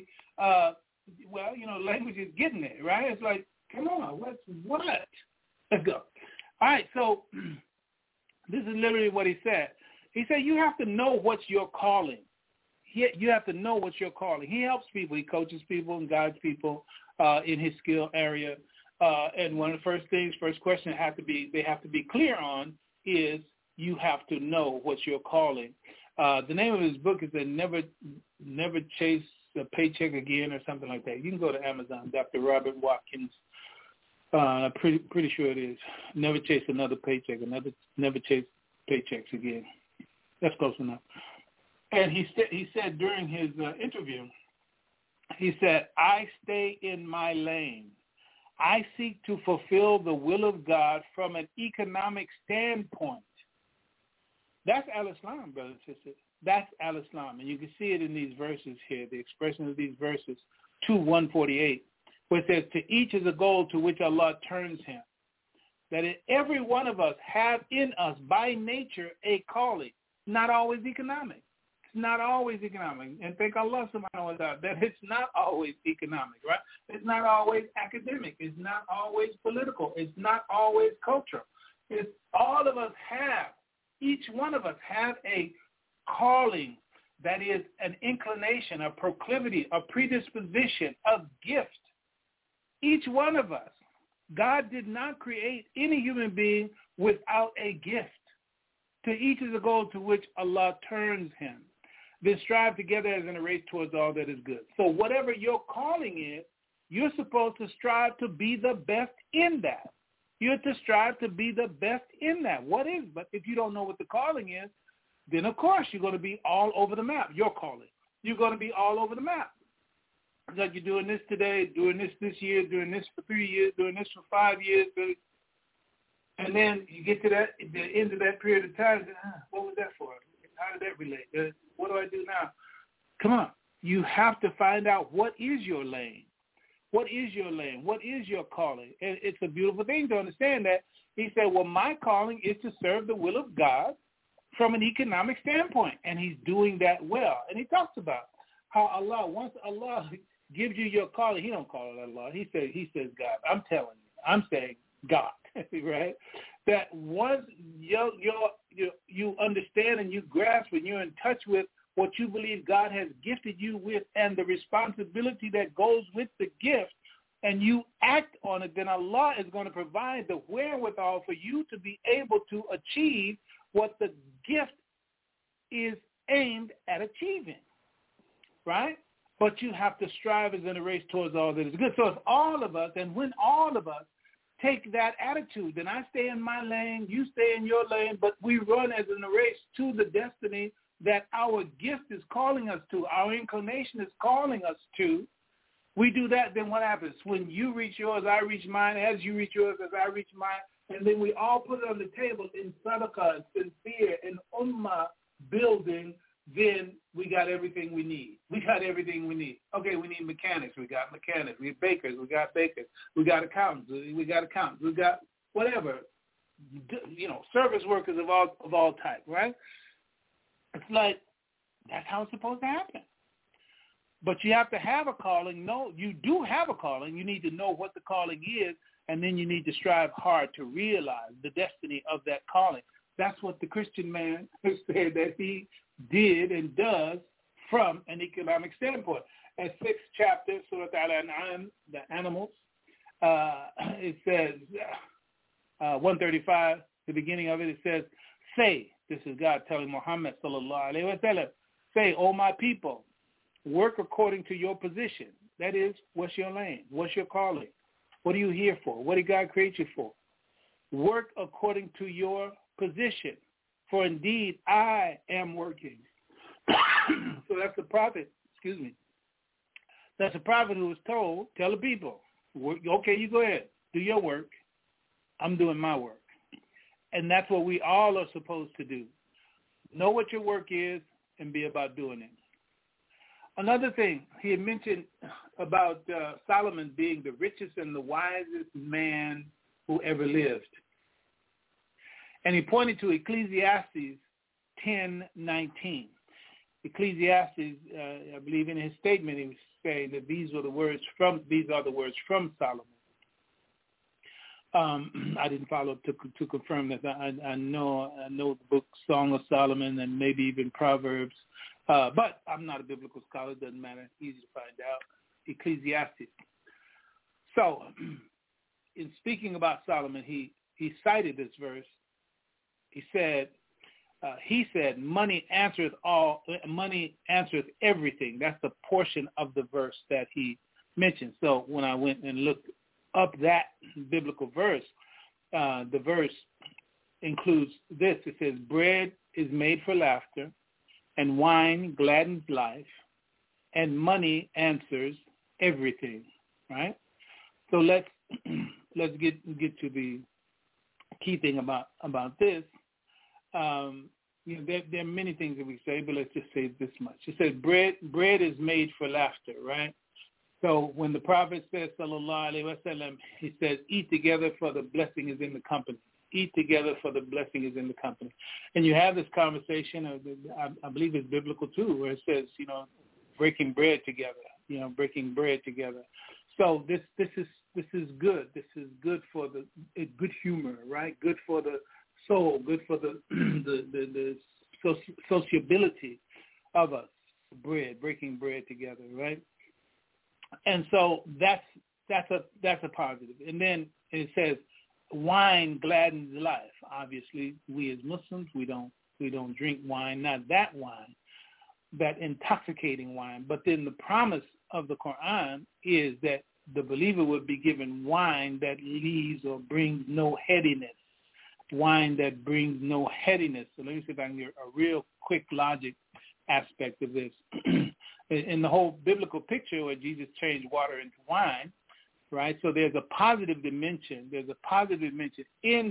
language is getting it, right? It's like, come on, what? Let's go. All right, so this is literally what he said. He said, you have to know what's your calling. You have to know what's your calling. He helps people. He coaches people and guides people in his skill area. And one of the first question they have to be clear on is you have to know what's your calling. The name of his book is Never Chase a Paycheck Again or something like that. You can go to Amazon, Dr. Robert Watkins. Pretty sure it is. Never Chase Another Paycheck. Never Chase Paychecks Again. That's close enough. And he said during his interview, he said, I stay in my lane. I seek to fulfill the will of God from an economic standpoint. That's al-Islam, brothers and sisters. That's al-Islam. And you can see it in these verses here, the expression of these verses, 2:148, where it says, to each is a goal to which Allah turns him. That every one of us have in us by nature a calling, not always economic. It's not always economic. And thank Allah subhanahu wa ta'ala that it's not always economic, right? It's not always academic. It's not always political. It's not always cultural. It's all of us have, each one of us have a calling that is an inclination, a proclivity, a predisposition, a gift. Each one of us. God did not create any human being without a gift. To each is a goal to which Allah turns him. Then strive together as in a race towards all that is good. So whatever your calling is, you're supposed to strive to be the best in that. You're to strive to be the best in that. But if you don't know what the calling is, then of course you're going to be all over the map, your calling. You're going to be all over the map. It's like you're doing this today, doing this year, doing this for 3 years, doing this for 5 years. And then you get to the end of that period of time, what was that for? How did that relate? What do I do now? Come on. You have to find out what is your lane. What is your lane? What is your calling? And it's a beautiful thing to understand that. He said, well, my calling is to serve the will of God from an economic standpoint. And he's doing that well. And he talks about how once Allah gives you your calling, he don't call it Allah. He says God. I'm telling you. I'm saying God, right? That once you understand and you grasp and you're in touch with what you believe God has gifted you with and the responsibility that goes with the gift, and you act on it, then Allah is going to provide the wherewithal for you to be able to achieve what the gift is aimed at achieving, right? But you have to strive as in a race towards all that is good. So if all of us, and when all of us take that attitude, then I stay in my lane, you stay in your lane, but we run as in a race to the destiny that our gift is calling us to, our inclination is calling us to. We do that, then what happens? When you reach yours, I reach mine, as you reach yours, as I reach mine, and then we all put it on the table in sadaqah, in sincere, in ummah building, then we got everything we need. We got everything we need. Okay, we need mechanics. We got mechanics. We have bakers. We got bakers. We got accountants. We got accountants. We got whatever, service workers of all type, right? It's like that's how it's supposed to happen. But you have to have a calling. No, you do have a calling. You need to know what the calling is, and then you need to strive hard to realize the destiny of that calling. That's what the Christian man said that he did and does from an economic standpoint. And 6th chapter, Surah Al-An'am, the animals, it says, 135, the beginning of it, it says, say, this is God telling Muhammad sallallahu alayhi wa sallam, say, O my people, work according to your position. That is, what's your lane? What's your calling? What are you here for? What did God create you for? Work according to your position, for indeed I am working. So that's the prophet, that's the prophet who was told, tell the people, okay, you go ahead, do your work. I'm doing my work. And that's what we all are supposed to do. Know what your work is and be about doing it. Another thing, he had mentioned about Solomon being the richest and the wisest man who ever lived. And he pointed to Ecclesiastes 10:19. Ecclesiastes, I believe in his statement, he was saying that these are the words from Solomon. I didn't follow up to confirm that. I know the book Song of Solomon and maybe even Proverbs, but I'm not a biblical scholar. It doesn't matter. Easy to find out. Ecclesiastes. So, in speaking about Solomon, he cited this verse. He said, money answereth everything. That's the portion of the verse that he mentioned. So when I went and looked up that biblical verse, the verse includes this. It says, bread is made for laughter, and wine gladdens life, and money answers everything. Right? So let's get to the key thing about this. There are many things that we say, but let's just say this much. It says bread is made for laughter, right? So when the prophet says, sallallahu alaihi wasallam, he says, eat together for the blessing is in the company. Eat together for the blessing is in the company. And you have this conversation, I believe it's biblical too, where it says, breaking bread together, breaking bread together. So this is good. This is good for the good humor, right? Good for the soul, good for the sociability of us. Breaking bread together, right? And so that's a positive. And then it says, wine gladdens life. Obviously, we as Muslims, we don't drink wine, not that wine, that intoxicating wine. But then the promise of the Quran is that the believer would be given wine that leaves or brings no headiness. Wine that brings no headiness. So let me see if I can get a real quick logic aspect of this. In the whole biblical picture where Jesus changed water into wine, right? So there's a positive dimension. There's a positive dimension in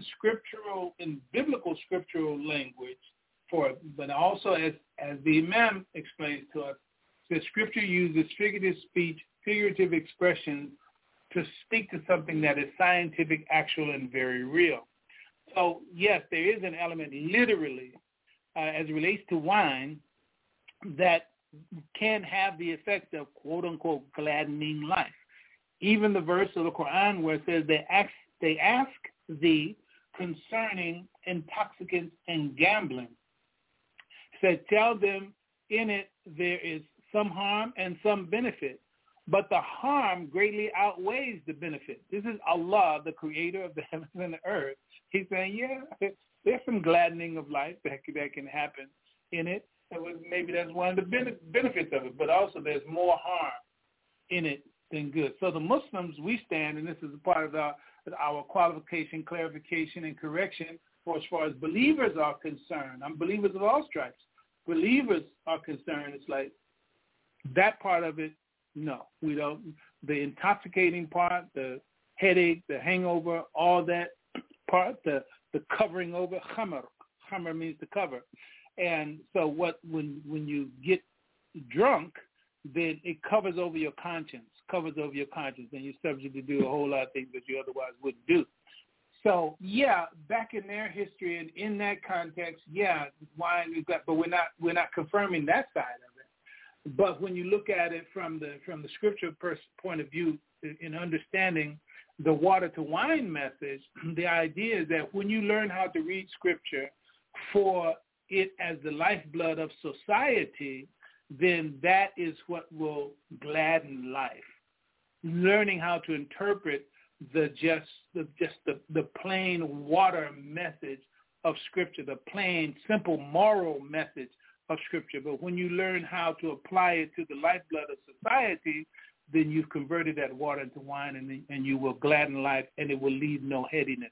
biblical scriptural language for it, but also as the Imam explains to us, the scripture uses figurative expressions to speak to something that is scientific, actual, and very real. So yes, there is an element literally as it relates to wine that can have the effect of quote-unquote gladdening life. Even the verse of the Quran where it says they ask thee concerning intoxicants and gambling. It said, tell them in it there is some harm and some benefit, but the harm greatly outweighs the benefit. This is Allah, the creator of the heavens and the earth. He's saying, yeah, there's some gladdening of life that can happen in it. Maybe that's one of the benefits of it, but also there's more harm in it than good. So the Muslims, we stand, and this is a part of our qualification, clarification, and correction for as far as believers are concerned. I'm believers of all stripes. Believers are concerned. It's like that part of it, no, we don't. The intoxicating part, the headache, the hangover, all that part, the covering over, khamr means to cover. And so when you get drunk, then it covers over your conscience, and you're subject to do a whole lot of things that you otherwise wouldn't do. So, yeah, back in their history and in that context, yeah, wine is that, but we're not confirming that side of it. But when you look at it from the scripture point of view, in understanding the water to wine message, the idea is that when you learn how to read scripture for it as the lifeblood of society, then that is what will gladden life. Learning how to interpret the plain water message of Scripture, the plain, simple moral message of Scripture. But when you learn how to apply it to the lifeblood of society, then you've converted that water into wine, and you will gladden life, and it will leave no headiness.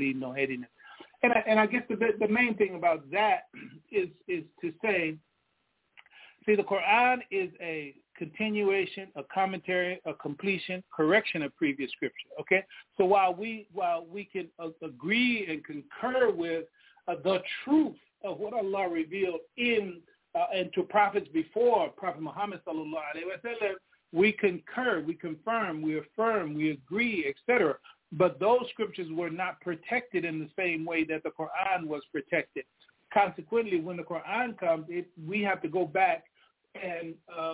And I guess the main thing about that is to say, see, the Quran is a continuation, a commentary, a completion, correction of previous scripture. Okay, so while we can agree and concur with the truth of what Allah revealed and to prophets before Prophet Muhammad sallallahu alaihi wasallam, we concur, we confirm, we affirm, we agree, etc. But those scriptures were not protected in the same way that the Quran was protected. Consequently, when the Quran comes, we have to go back and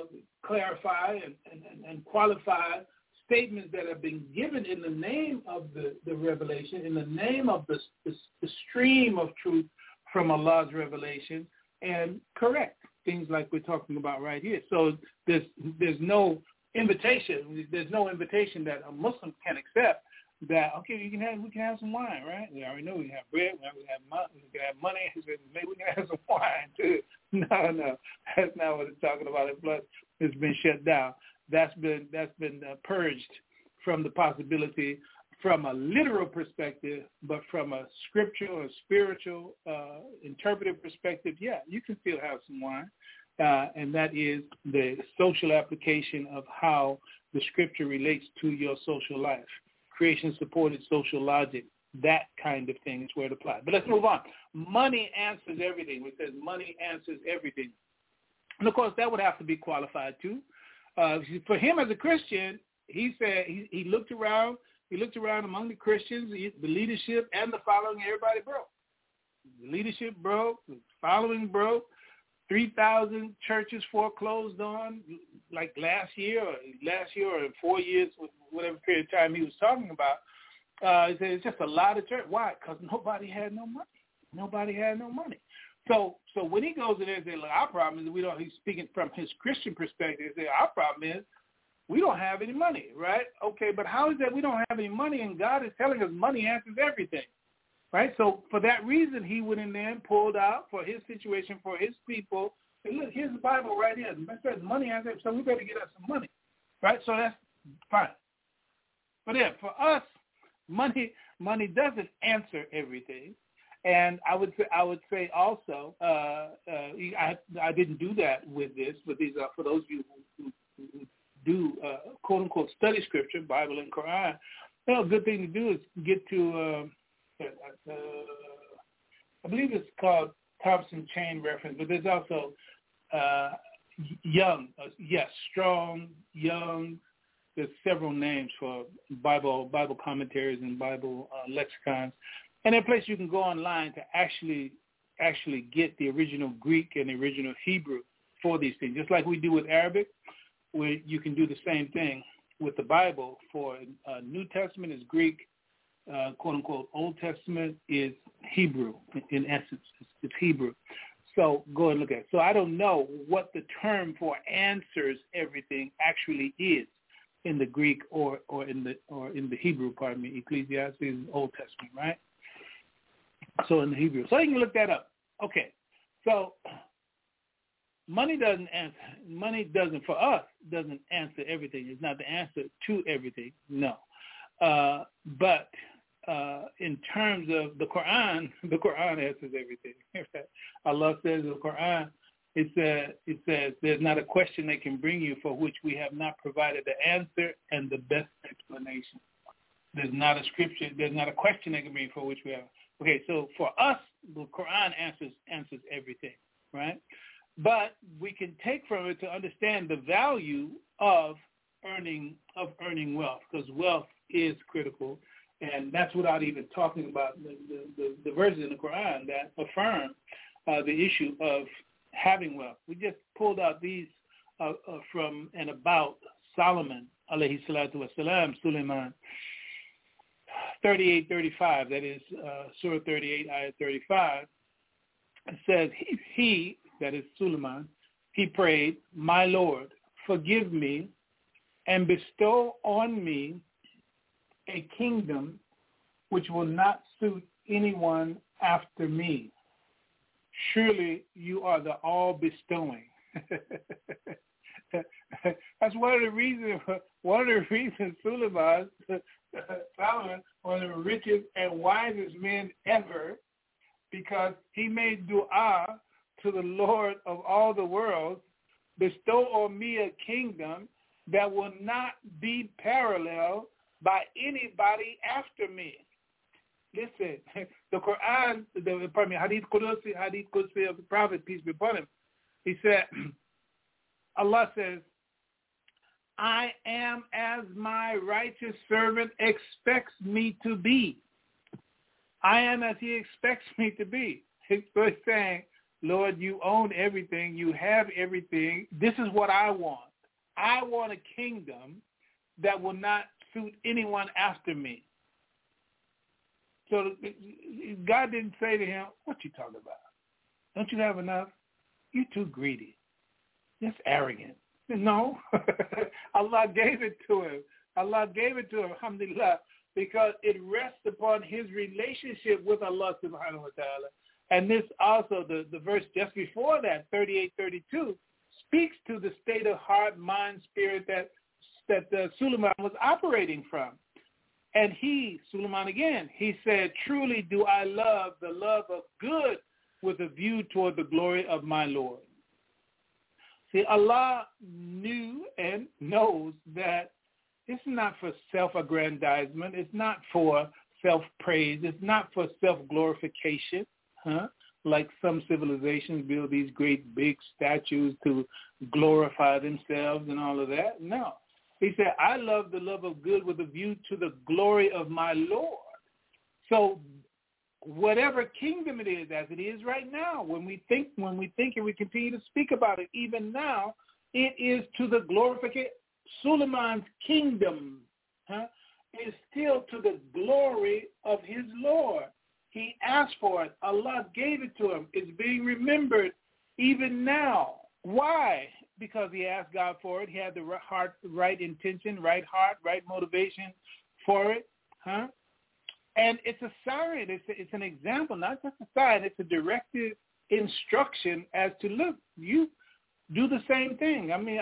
clarify and qualify statements that have been given in the name of the revelation, in the name of the stream of truth from Allah's revelation, and correct things like we're talking about right here. So there's no invitation. There's no invitation that a Muslim can accept that, okay, we can have some wine, right? We already know we can have bread, we can have money, maybe we can have some wine too. No, that's not what it's talking about. Plus, it's been shut down. That's been purged from the possibility from a literal perspective, but from a scriptural or spiritual interpretive perspective, yeah, you can still have some wine. And that is the social application of how the scripture relates to your social life. Creation-supported social logic, that kind of thing is where it applies. But let's move on. Money answers everything. It says money answers everything. And, of course, that would have to be qualified, too. For him as a Christian, he said he looked around. He looked around among the Christians, the leadership and the following, everybody broke. The leadership broke. The following broke. 3,000 churches foreclosed on, like last year or in 4 years, whatever period of time he was talking about. He said it's just a lot of church. Why? Because nobody had no money. Nobody had no money. So when he goes in there and says, look, our problem is he's speaking from his Christian perspective. He said, our problem is we don't have any money, right? Okay, but how is that we don't have any money and God is telling us money answers everything? Right, so for that reason, he went in there and pulled out for his situation, for his people. And look, here's the Bible right here. It says money answers, so we better get us some money, right? So that's fine. But yeah, for us, money doesn't answer everything. And I would say also, I didn't do that with this, but these are for those of you who do quote unquote study scripture, Bible and Quran. A good thing to do is get to. I believe it's called Thompson Chain Reference, but there's also strong, young. There's several names for Bible commentaries and Bible lexicons, and in place you can go online to actually get the original Greek and the original Hebrew for these things, just like we do with Arabic, where you can do the same thing with the Bible. For New Testament is Greek. Quote-unquote Old Testament is Hebrew in essence. It's Hebrew. So go and look at it. So I don't know what the term for answers everything actually is in the Greek or in the Hebrew, pardon me. Ecclesiastes is Old Testament, right? So in the Hebrew. So you can look that up. Okay. So money doesn't for us doesn't answer everything. It's not the answer to everything. No. But in terms of the Quran answers everything. Allah says in the Quran, it says there's not a question they can bring you for which we have not provided the answer and the best explanation. There's not a scripture, there's not a question they can bring for which we have. Okay, so for us, the Quran answers everything. right? But we can take from it to understand the value of earning wealth, because wealth is critical, and that's without even talking about the verses in the Quran that affirm the issue of having wealth. We just pulled out these from and about Solomon, alayhi salatu wasalam, Suleiman, 38:35. That is Surah 38, ayah 35. It says he, that is Suleiman, he prayed, "My Lord, forgive me and bestow on me a kingdom which will not suit anyone after me. Surely you are the all-bestowing." That's one of the reasons Suleiman, Solomon, one of the richest and wisest men ever, because he made dua to the Lord of all the worlds, bestow on me a kingdom that will not be paralleled by anybody after me. Listen, the Quran, Hadith Qudsi of the Prophet, peace be upon him, he said, Allah says, "I am as my righteous servant expects me to be. I am as he expects me to be." So he's saying, Lord, you own everything. You have everything. This is what I want. I want a kingdom that will not suit anyone after me. So God didn't say to him, "What you talking about? Don't you have enough? You're too greedy. That's arrogant." No. Allah gave it to him. Allah gave it to him, alhamdulillah, because it rests upon his relationship with Allah subhanahu wa ta'ala. And this also, the verse just before that, 38:32, speaks to the state of heart, mind, spirit that Suleiman was operating from. And Suleiman again, he said, "Truly do I love the love of good with a view toward the glory of my Lord." See, Allah knew and knows that it's not for self-aggrandizement. It's not for self-praise. It's not for self-glorification, like some civilizations build these great big statues to glorify themselves and all of that. No. He said, "I love the love of good with a view to the glory of my Lord." So whatever kingdom it is, as it is right now, when we think and we continue to speak about it, even now, it is to the glorification. Suleiman's kingdom is still to the glory of his Lord. He asked for it. Allah gave it to him. It's being remembered even now. Why? Because he asked God for it. He had the right intention, right heart, right motivation for it. And it's a sign. It's an example, not just a sign. It's a directive instruction as to, look, you do the same thing. I mean,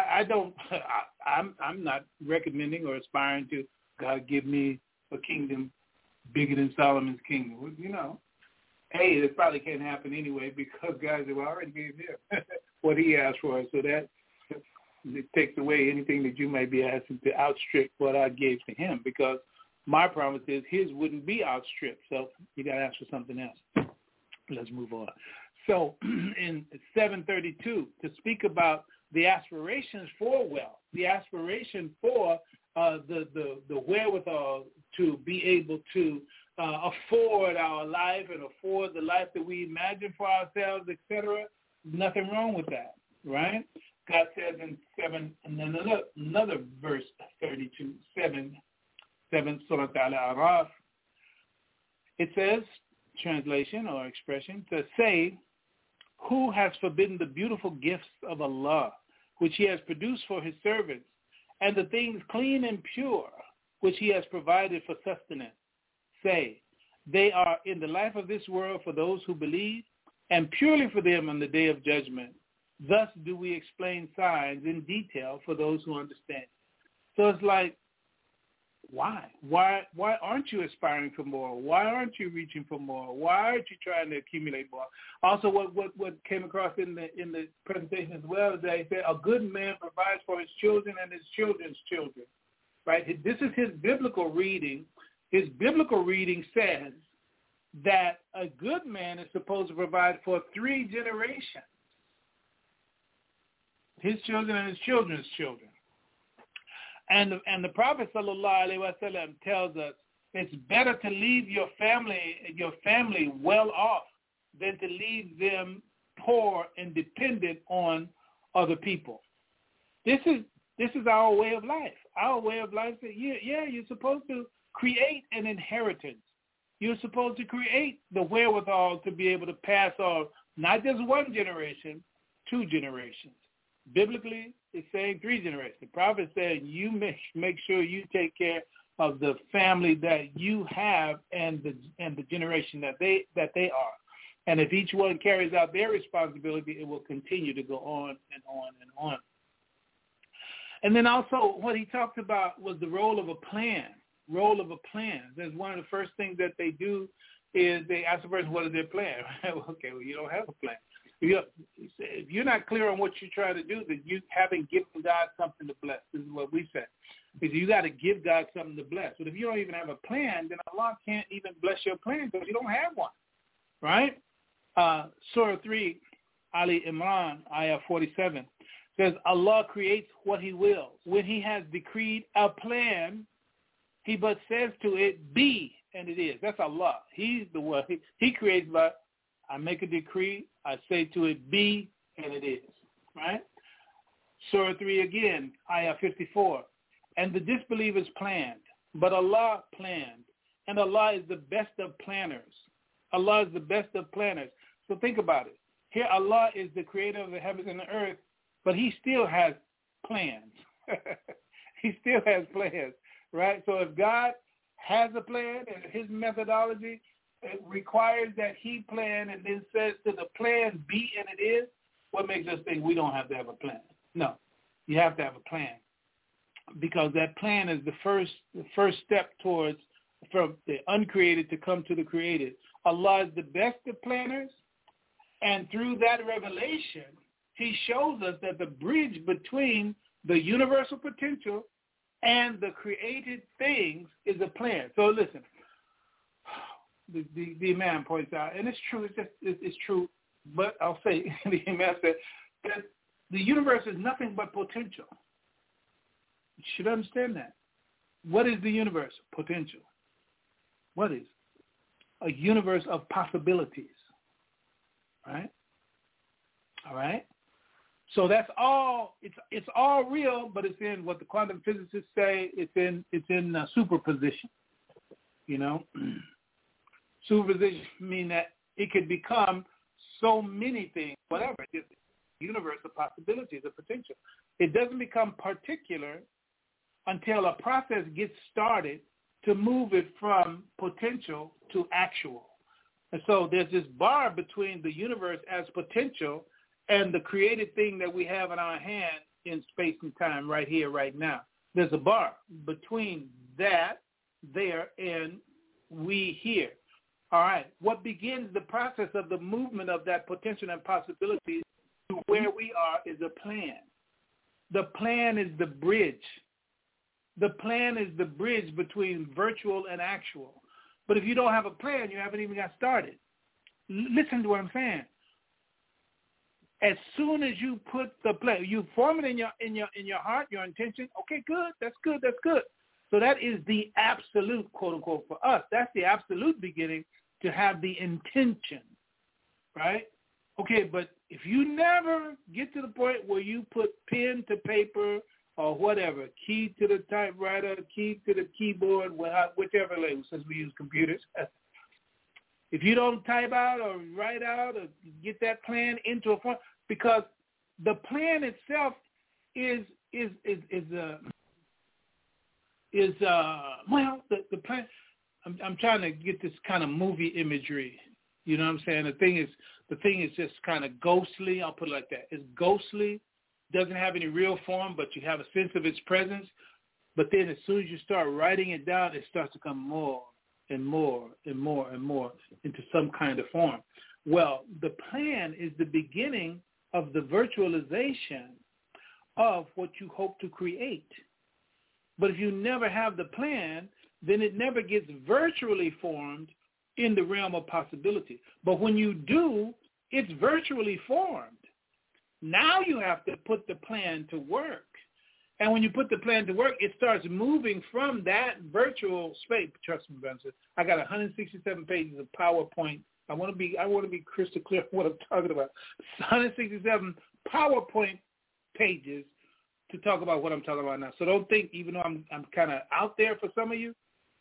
I'm not recommending or aspiring to, God, give me a kingdom bigger than Solomon's kingdom. Well, hey, it probably can't happen anyway, because God said, "Well, I already gave him what he asked for." So that it takes away anything that you may be asking to outstrip what I gave to him, because my promise is his wouldn't be outstripped. So you got to ask for something else. Let's move on. So in 732, to speak about the aspirations for wealth, the aspiration for the wherewithal to be able to afford our life and afford the life that we imagine for ourselves, etc. Nothing wrong with that, right? God says in 7, and then another verse, 32, 7 Surah Al-A'raf, it says, translation or expression, to say, "Who has forbidden the beautiful gifts of Allah, which he has produced for his servants, and the things clean and pure, which he has provided for sustenance? Say, they are in the life of this world for those who believe, and purely for them on the day of judgment. Thus do we explain signs in detail for those who understand." So it's like, why? Why aren't you aspiring for more? Why aren't you reaching for more? Why aren't you trying to accumulate more? Also, what came across in the presentation as well is that he said, a good man provides for his children and his children's children. Right? This is his biblical reading. His biblical reading says that a good man is supposed to provide for 3 generations, his children and his children's children. And the Prophet sallallahu alaihi wasallam tells us it's better to leave your family well off than to leave them poor and dependent on other people. This is our way of life. Our way of life is you're supposed to create an inheritance. You're supposed to create the wherewithal to be able to pass on not just 1 generation, 2 generations. Biblically, it's saying 3 generations. The prophet said you make sure you take care of the family that you have and the generation that they are. And if each one carries out their responsibility, it will continue to go on and on and on. And then also what he talked about was the role of a plan. That's one of the first things that they do is they ask the person, what is their plan? Okay, well, you don't have a plan. If you're not clear on what you're trying to do, then you haven't given God something to bless. This is what we said. Because you got to give God something to bless. But if you don't even have a plan, then Allah can't even bless your plan because you don't have one, right? Surah 3, Ali Imran, ayah 47, says Allah creates what he wills. When he has decreed a plan, he but says to it, be, and it is. That's Allah. He's the one. He creates by, I make a decree, I say to it, be, and it is, right? Surah 3 again, ayah 54. And the disbelievers planned, but Allah planned, and Allah is the best of planners. Allah is the best of planners. So think about it. Here Allah is the creator of the heavens and the earth, but he still has plans. He still has plans, right? So if God has a plan and his methodology requires that he plan and then says to the plan be and it is, what makes us think we don't have to have a plan? No, you have to have a plan because that plan is the first step towards from the uncreated to come to the created. Allah is the best of planners, and through that revelation, he shows us that the bridge between the universal potential and the created things is a plan. So listen, the Imam points out, and it's true, it's true, but I'll say, the Imam said that the universe is nothing but potential. You should understand that. What is the universe? Potential. What is? A universe of possibilities. Right? All right? So that's all, it's all real, but it's in what the quantum physicists say, it's in superposition. You know? Superposition means that it could become so many things, whatever. It's a universe of possibilities, of potential. It doesn't become particular until a process gets started to move it from potential to actual. And so there's this bar between the universe as potential and the created thing that we have in our hand in space and time right here, right now. There's a bar between that there and we here. All right. What begins the process of the movement of that potential and possibility to where we are is a plan. The plan is the bridge. The plan is the bridge between virtual and actual. But if you don't have a plan, you haven't even got started. Listen to what I'm saying. As soon as you put the plan, you form it in your heart, your intention. Okay, good. That's good. That's good. So that is the absolute, quote unquote, for us. That's the absolute beginning to have the intention, right? Okay, but if you never get to the point where you put pen to paper or whatever, key to the typewriter, key to the keyboard, whichever label, since we use computers. If you don't type out or write out or get that plan into a form, because the plan itself is the plan. I'm trying to get this kind of movie imagery. You know what I'm saying? The thing is just kind of ghostly. I'll put it like that. It's ghostly. Doesn't have any real form, but you have a sense of its presence. But then as soon as you start writing it down, it starts to come more and more and more and more into some kind of form. Well, the plan is the beginning of the virtualization of what you hope to create. But if you never have the plan, then it never gets virtually formed in the realm of possibility. But when you do, it's virtually formed. Now you have to put the plan to work. And when you put the plan to work, it starts moving from that virtual space. Trust me, Benson. I got 167 pages of PowerPoint. I want to be crystal clear on what I'm talking about. 167 PowerPoint pages to talk about what I'm talking about now. So don't think, even though I'm kind of out there for some of you,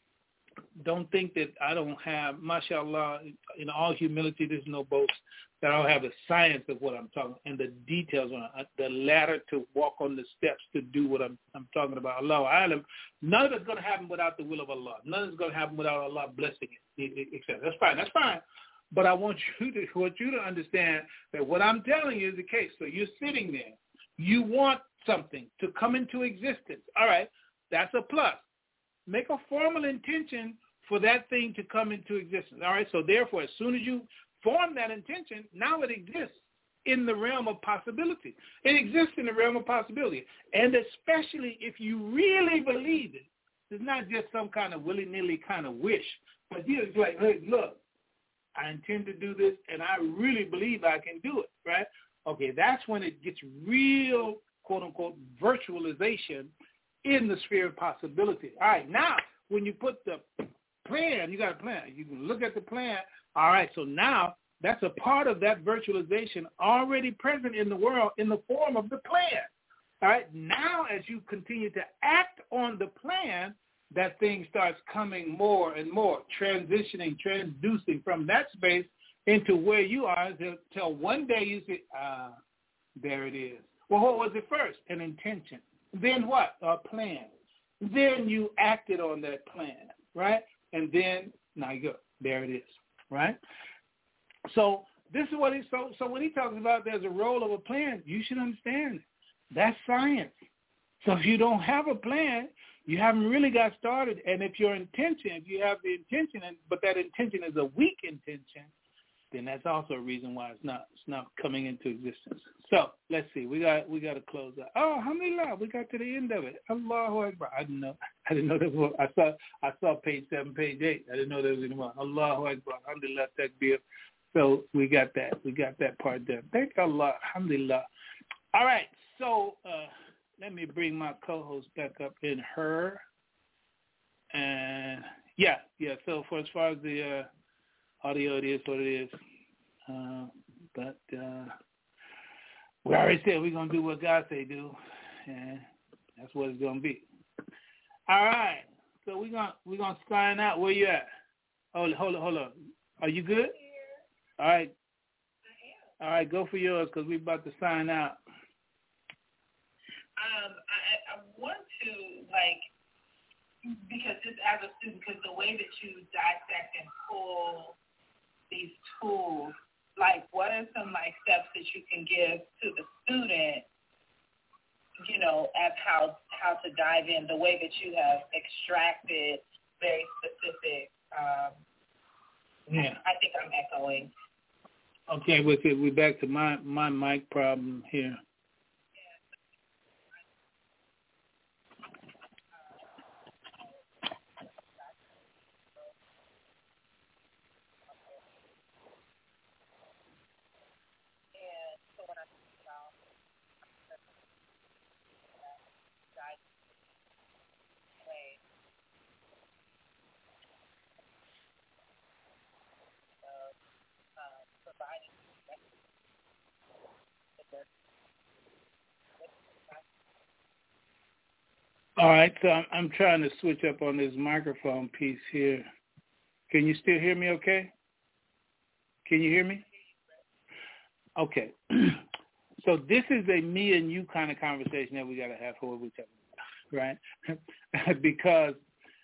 don't think that I don't have, mashallah, in all humility, there's no boast, that I don't have the science of what I'm talking and the details on it, the ladder to walk on the steps to do what I'm talking about. Allahu A'lam. None of it's going to happen without the will of Allah. None of it's going to happen without Allah blessing it, etc. That's fine. But I want you to understand that what I'm telling you is the case. So you're sitting there. You want something to come into existence. All right, that's a plus. Make a formal intention for that thing to come into existence. All right, so therefore, as soon as you form that intention, now it exists in the realm of possibility. It exists in the realm of possibility. And especially if you really believe it, it's not just some kind of willy-nilly kind of wish, but you're like, hey, look, I intend to do this, and I really believe I can do it, right? Okay, that's when it gets real, quote-unquote, virtualization in the sphere of possibility. All right, now, when you put the plan, you got a plan. You can look at the plan. All right, so now that's a part of that virtualization already present in the world in the form of the plan. All right, now as you continue to act on the plan, that thing starts coming more and more, transitioning, transducing from that space into where you are until one day you say, there it is. Well, what was it first? An intention. Then what? A plan. Then you acted on that plan, right? And then, now you go, there it is, right? So this is what so when he talks about there's a role of a plan, you should understand that's science. So if you don't have a plan, you haven't really got started. And if you have the intention, but that intention is a weak intention, then that's also a reason why it's not coming into existence. So let's see. We got to close out. Oh, alhamdulillah, we got to the end of it. Allahu Akbar. I didn't know that was. I saw page 7, page 8. I didn't know there was any more. Allahu Akbar. Alhamdulillah, takbir. So we got that. We got that part done. Thank Allah. Alhamdulillah. All right. So let me bring my co-host back up in her. And yeah. So for as far as the audio, it is what it is. But we already said we're going to do what God say do, and that's what it's going to be. All right. So we're gonna sign out. Where you at? Hold on. Are you good? All right. All right, go for yours because we're about to sign out. I want to, because just as a student, because the way that you dissect and pull these tools, what are some steps that you can give to the student, as how to dive in, the way that you have extracted very specific, I think I'm echoing. Okay, we're back to my mic problem here. All right, so I'm trying to switch up on this microphone piece here. Can you still hear me okay? Can you hear me? Okay. So this is a me and you kind of conversation that we got to have with each other, right? Because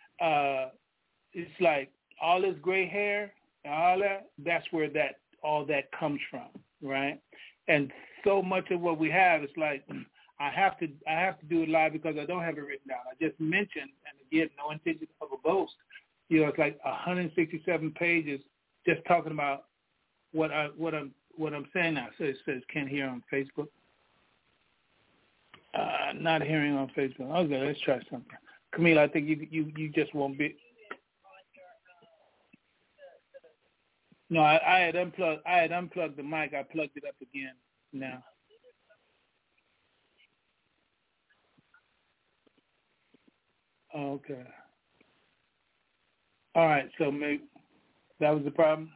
it's like all this gray hair and all that, that's where all that comes from, right? And so much of what we have is like, I have to do it live because I don't have it written down. I just mentioned, and again, no intention of a boast. It's like 167 pages just talking about what I'm saying now. So it says can't hear on Facebook. Not hearing on Facebook. Okay, let's try something. Camille, I think you just won't be. No, I had unplugged. I had unplugged the mic. I plugged it up again now. Okay. All right. So maybe that was the problem.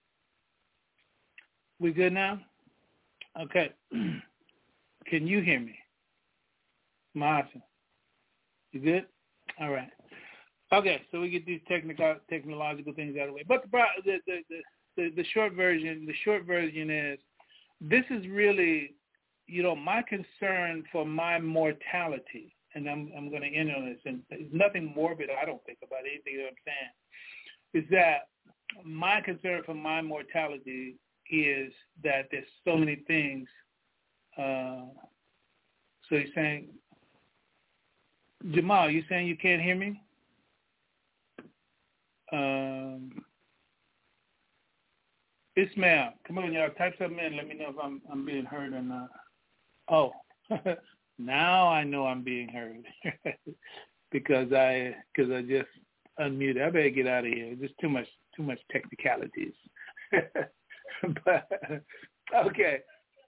We good now? Okay. Can you hear me? Awesome. You good? All right. Okay. So we get these technological things out of the way. But the short version is, this is really, my concern for my mortality, and I'm going to end on this, and there's nothing morbid I don't think about anything that I'm saying, is that my concern for my mortality is that there's so many things. So you're saying, Jamal, you saying you can't hear me? Ismail, come on, y'all, type something in. Let me know if I'm being heard or not. Oh, now I know I'm being heard because I just unmuted. I better get out of here. Just too much technicalities. But okay,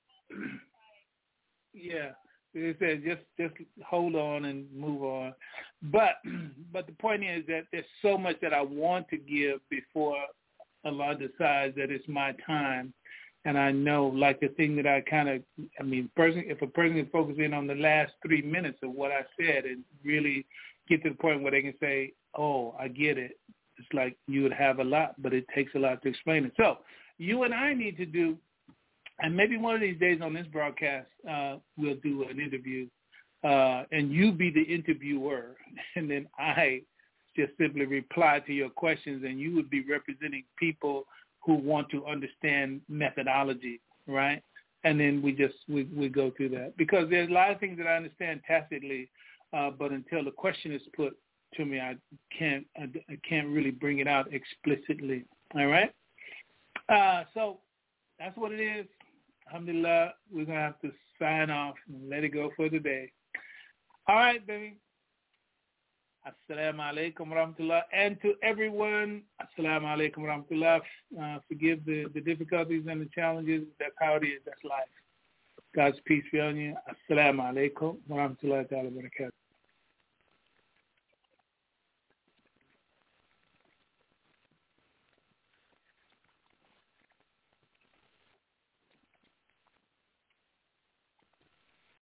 yeah. It said just hold on and move on. But the point is that there's so much that I want to give before Allah decides that it's my time. And I know, like the thing that if a person can focus in on the last 3 minutes of what I said and really get to the point where they can say, oh, I get it. It's like you would have a lot, but it takes a lot to explain it. So you and I need to do, and maybe one of these days on this broadcast, we'll do an interview, and you be the interviewer, and then I just simply reply to your questions, and you would be representing people who want to understand methodology, right? And then we go through that. Because there's a lot of things that I understand tacitly, but until the question is put to me, I can't really bring it out explicitly, all right? So that's what it is. Alhamdulillah, we're going to have to sign off and let it go for the day. All right, baby. Assalamu alaikum wa rahmatullah. And to everyone, assalamu alaikum wa rahmatullah. Forgive the difficulties and the challenges. That's how it is. That's life. God's peace be on you. Assalamu alaikum wa rahmatullahi wa barakatuh.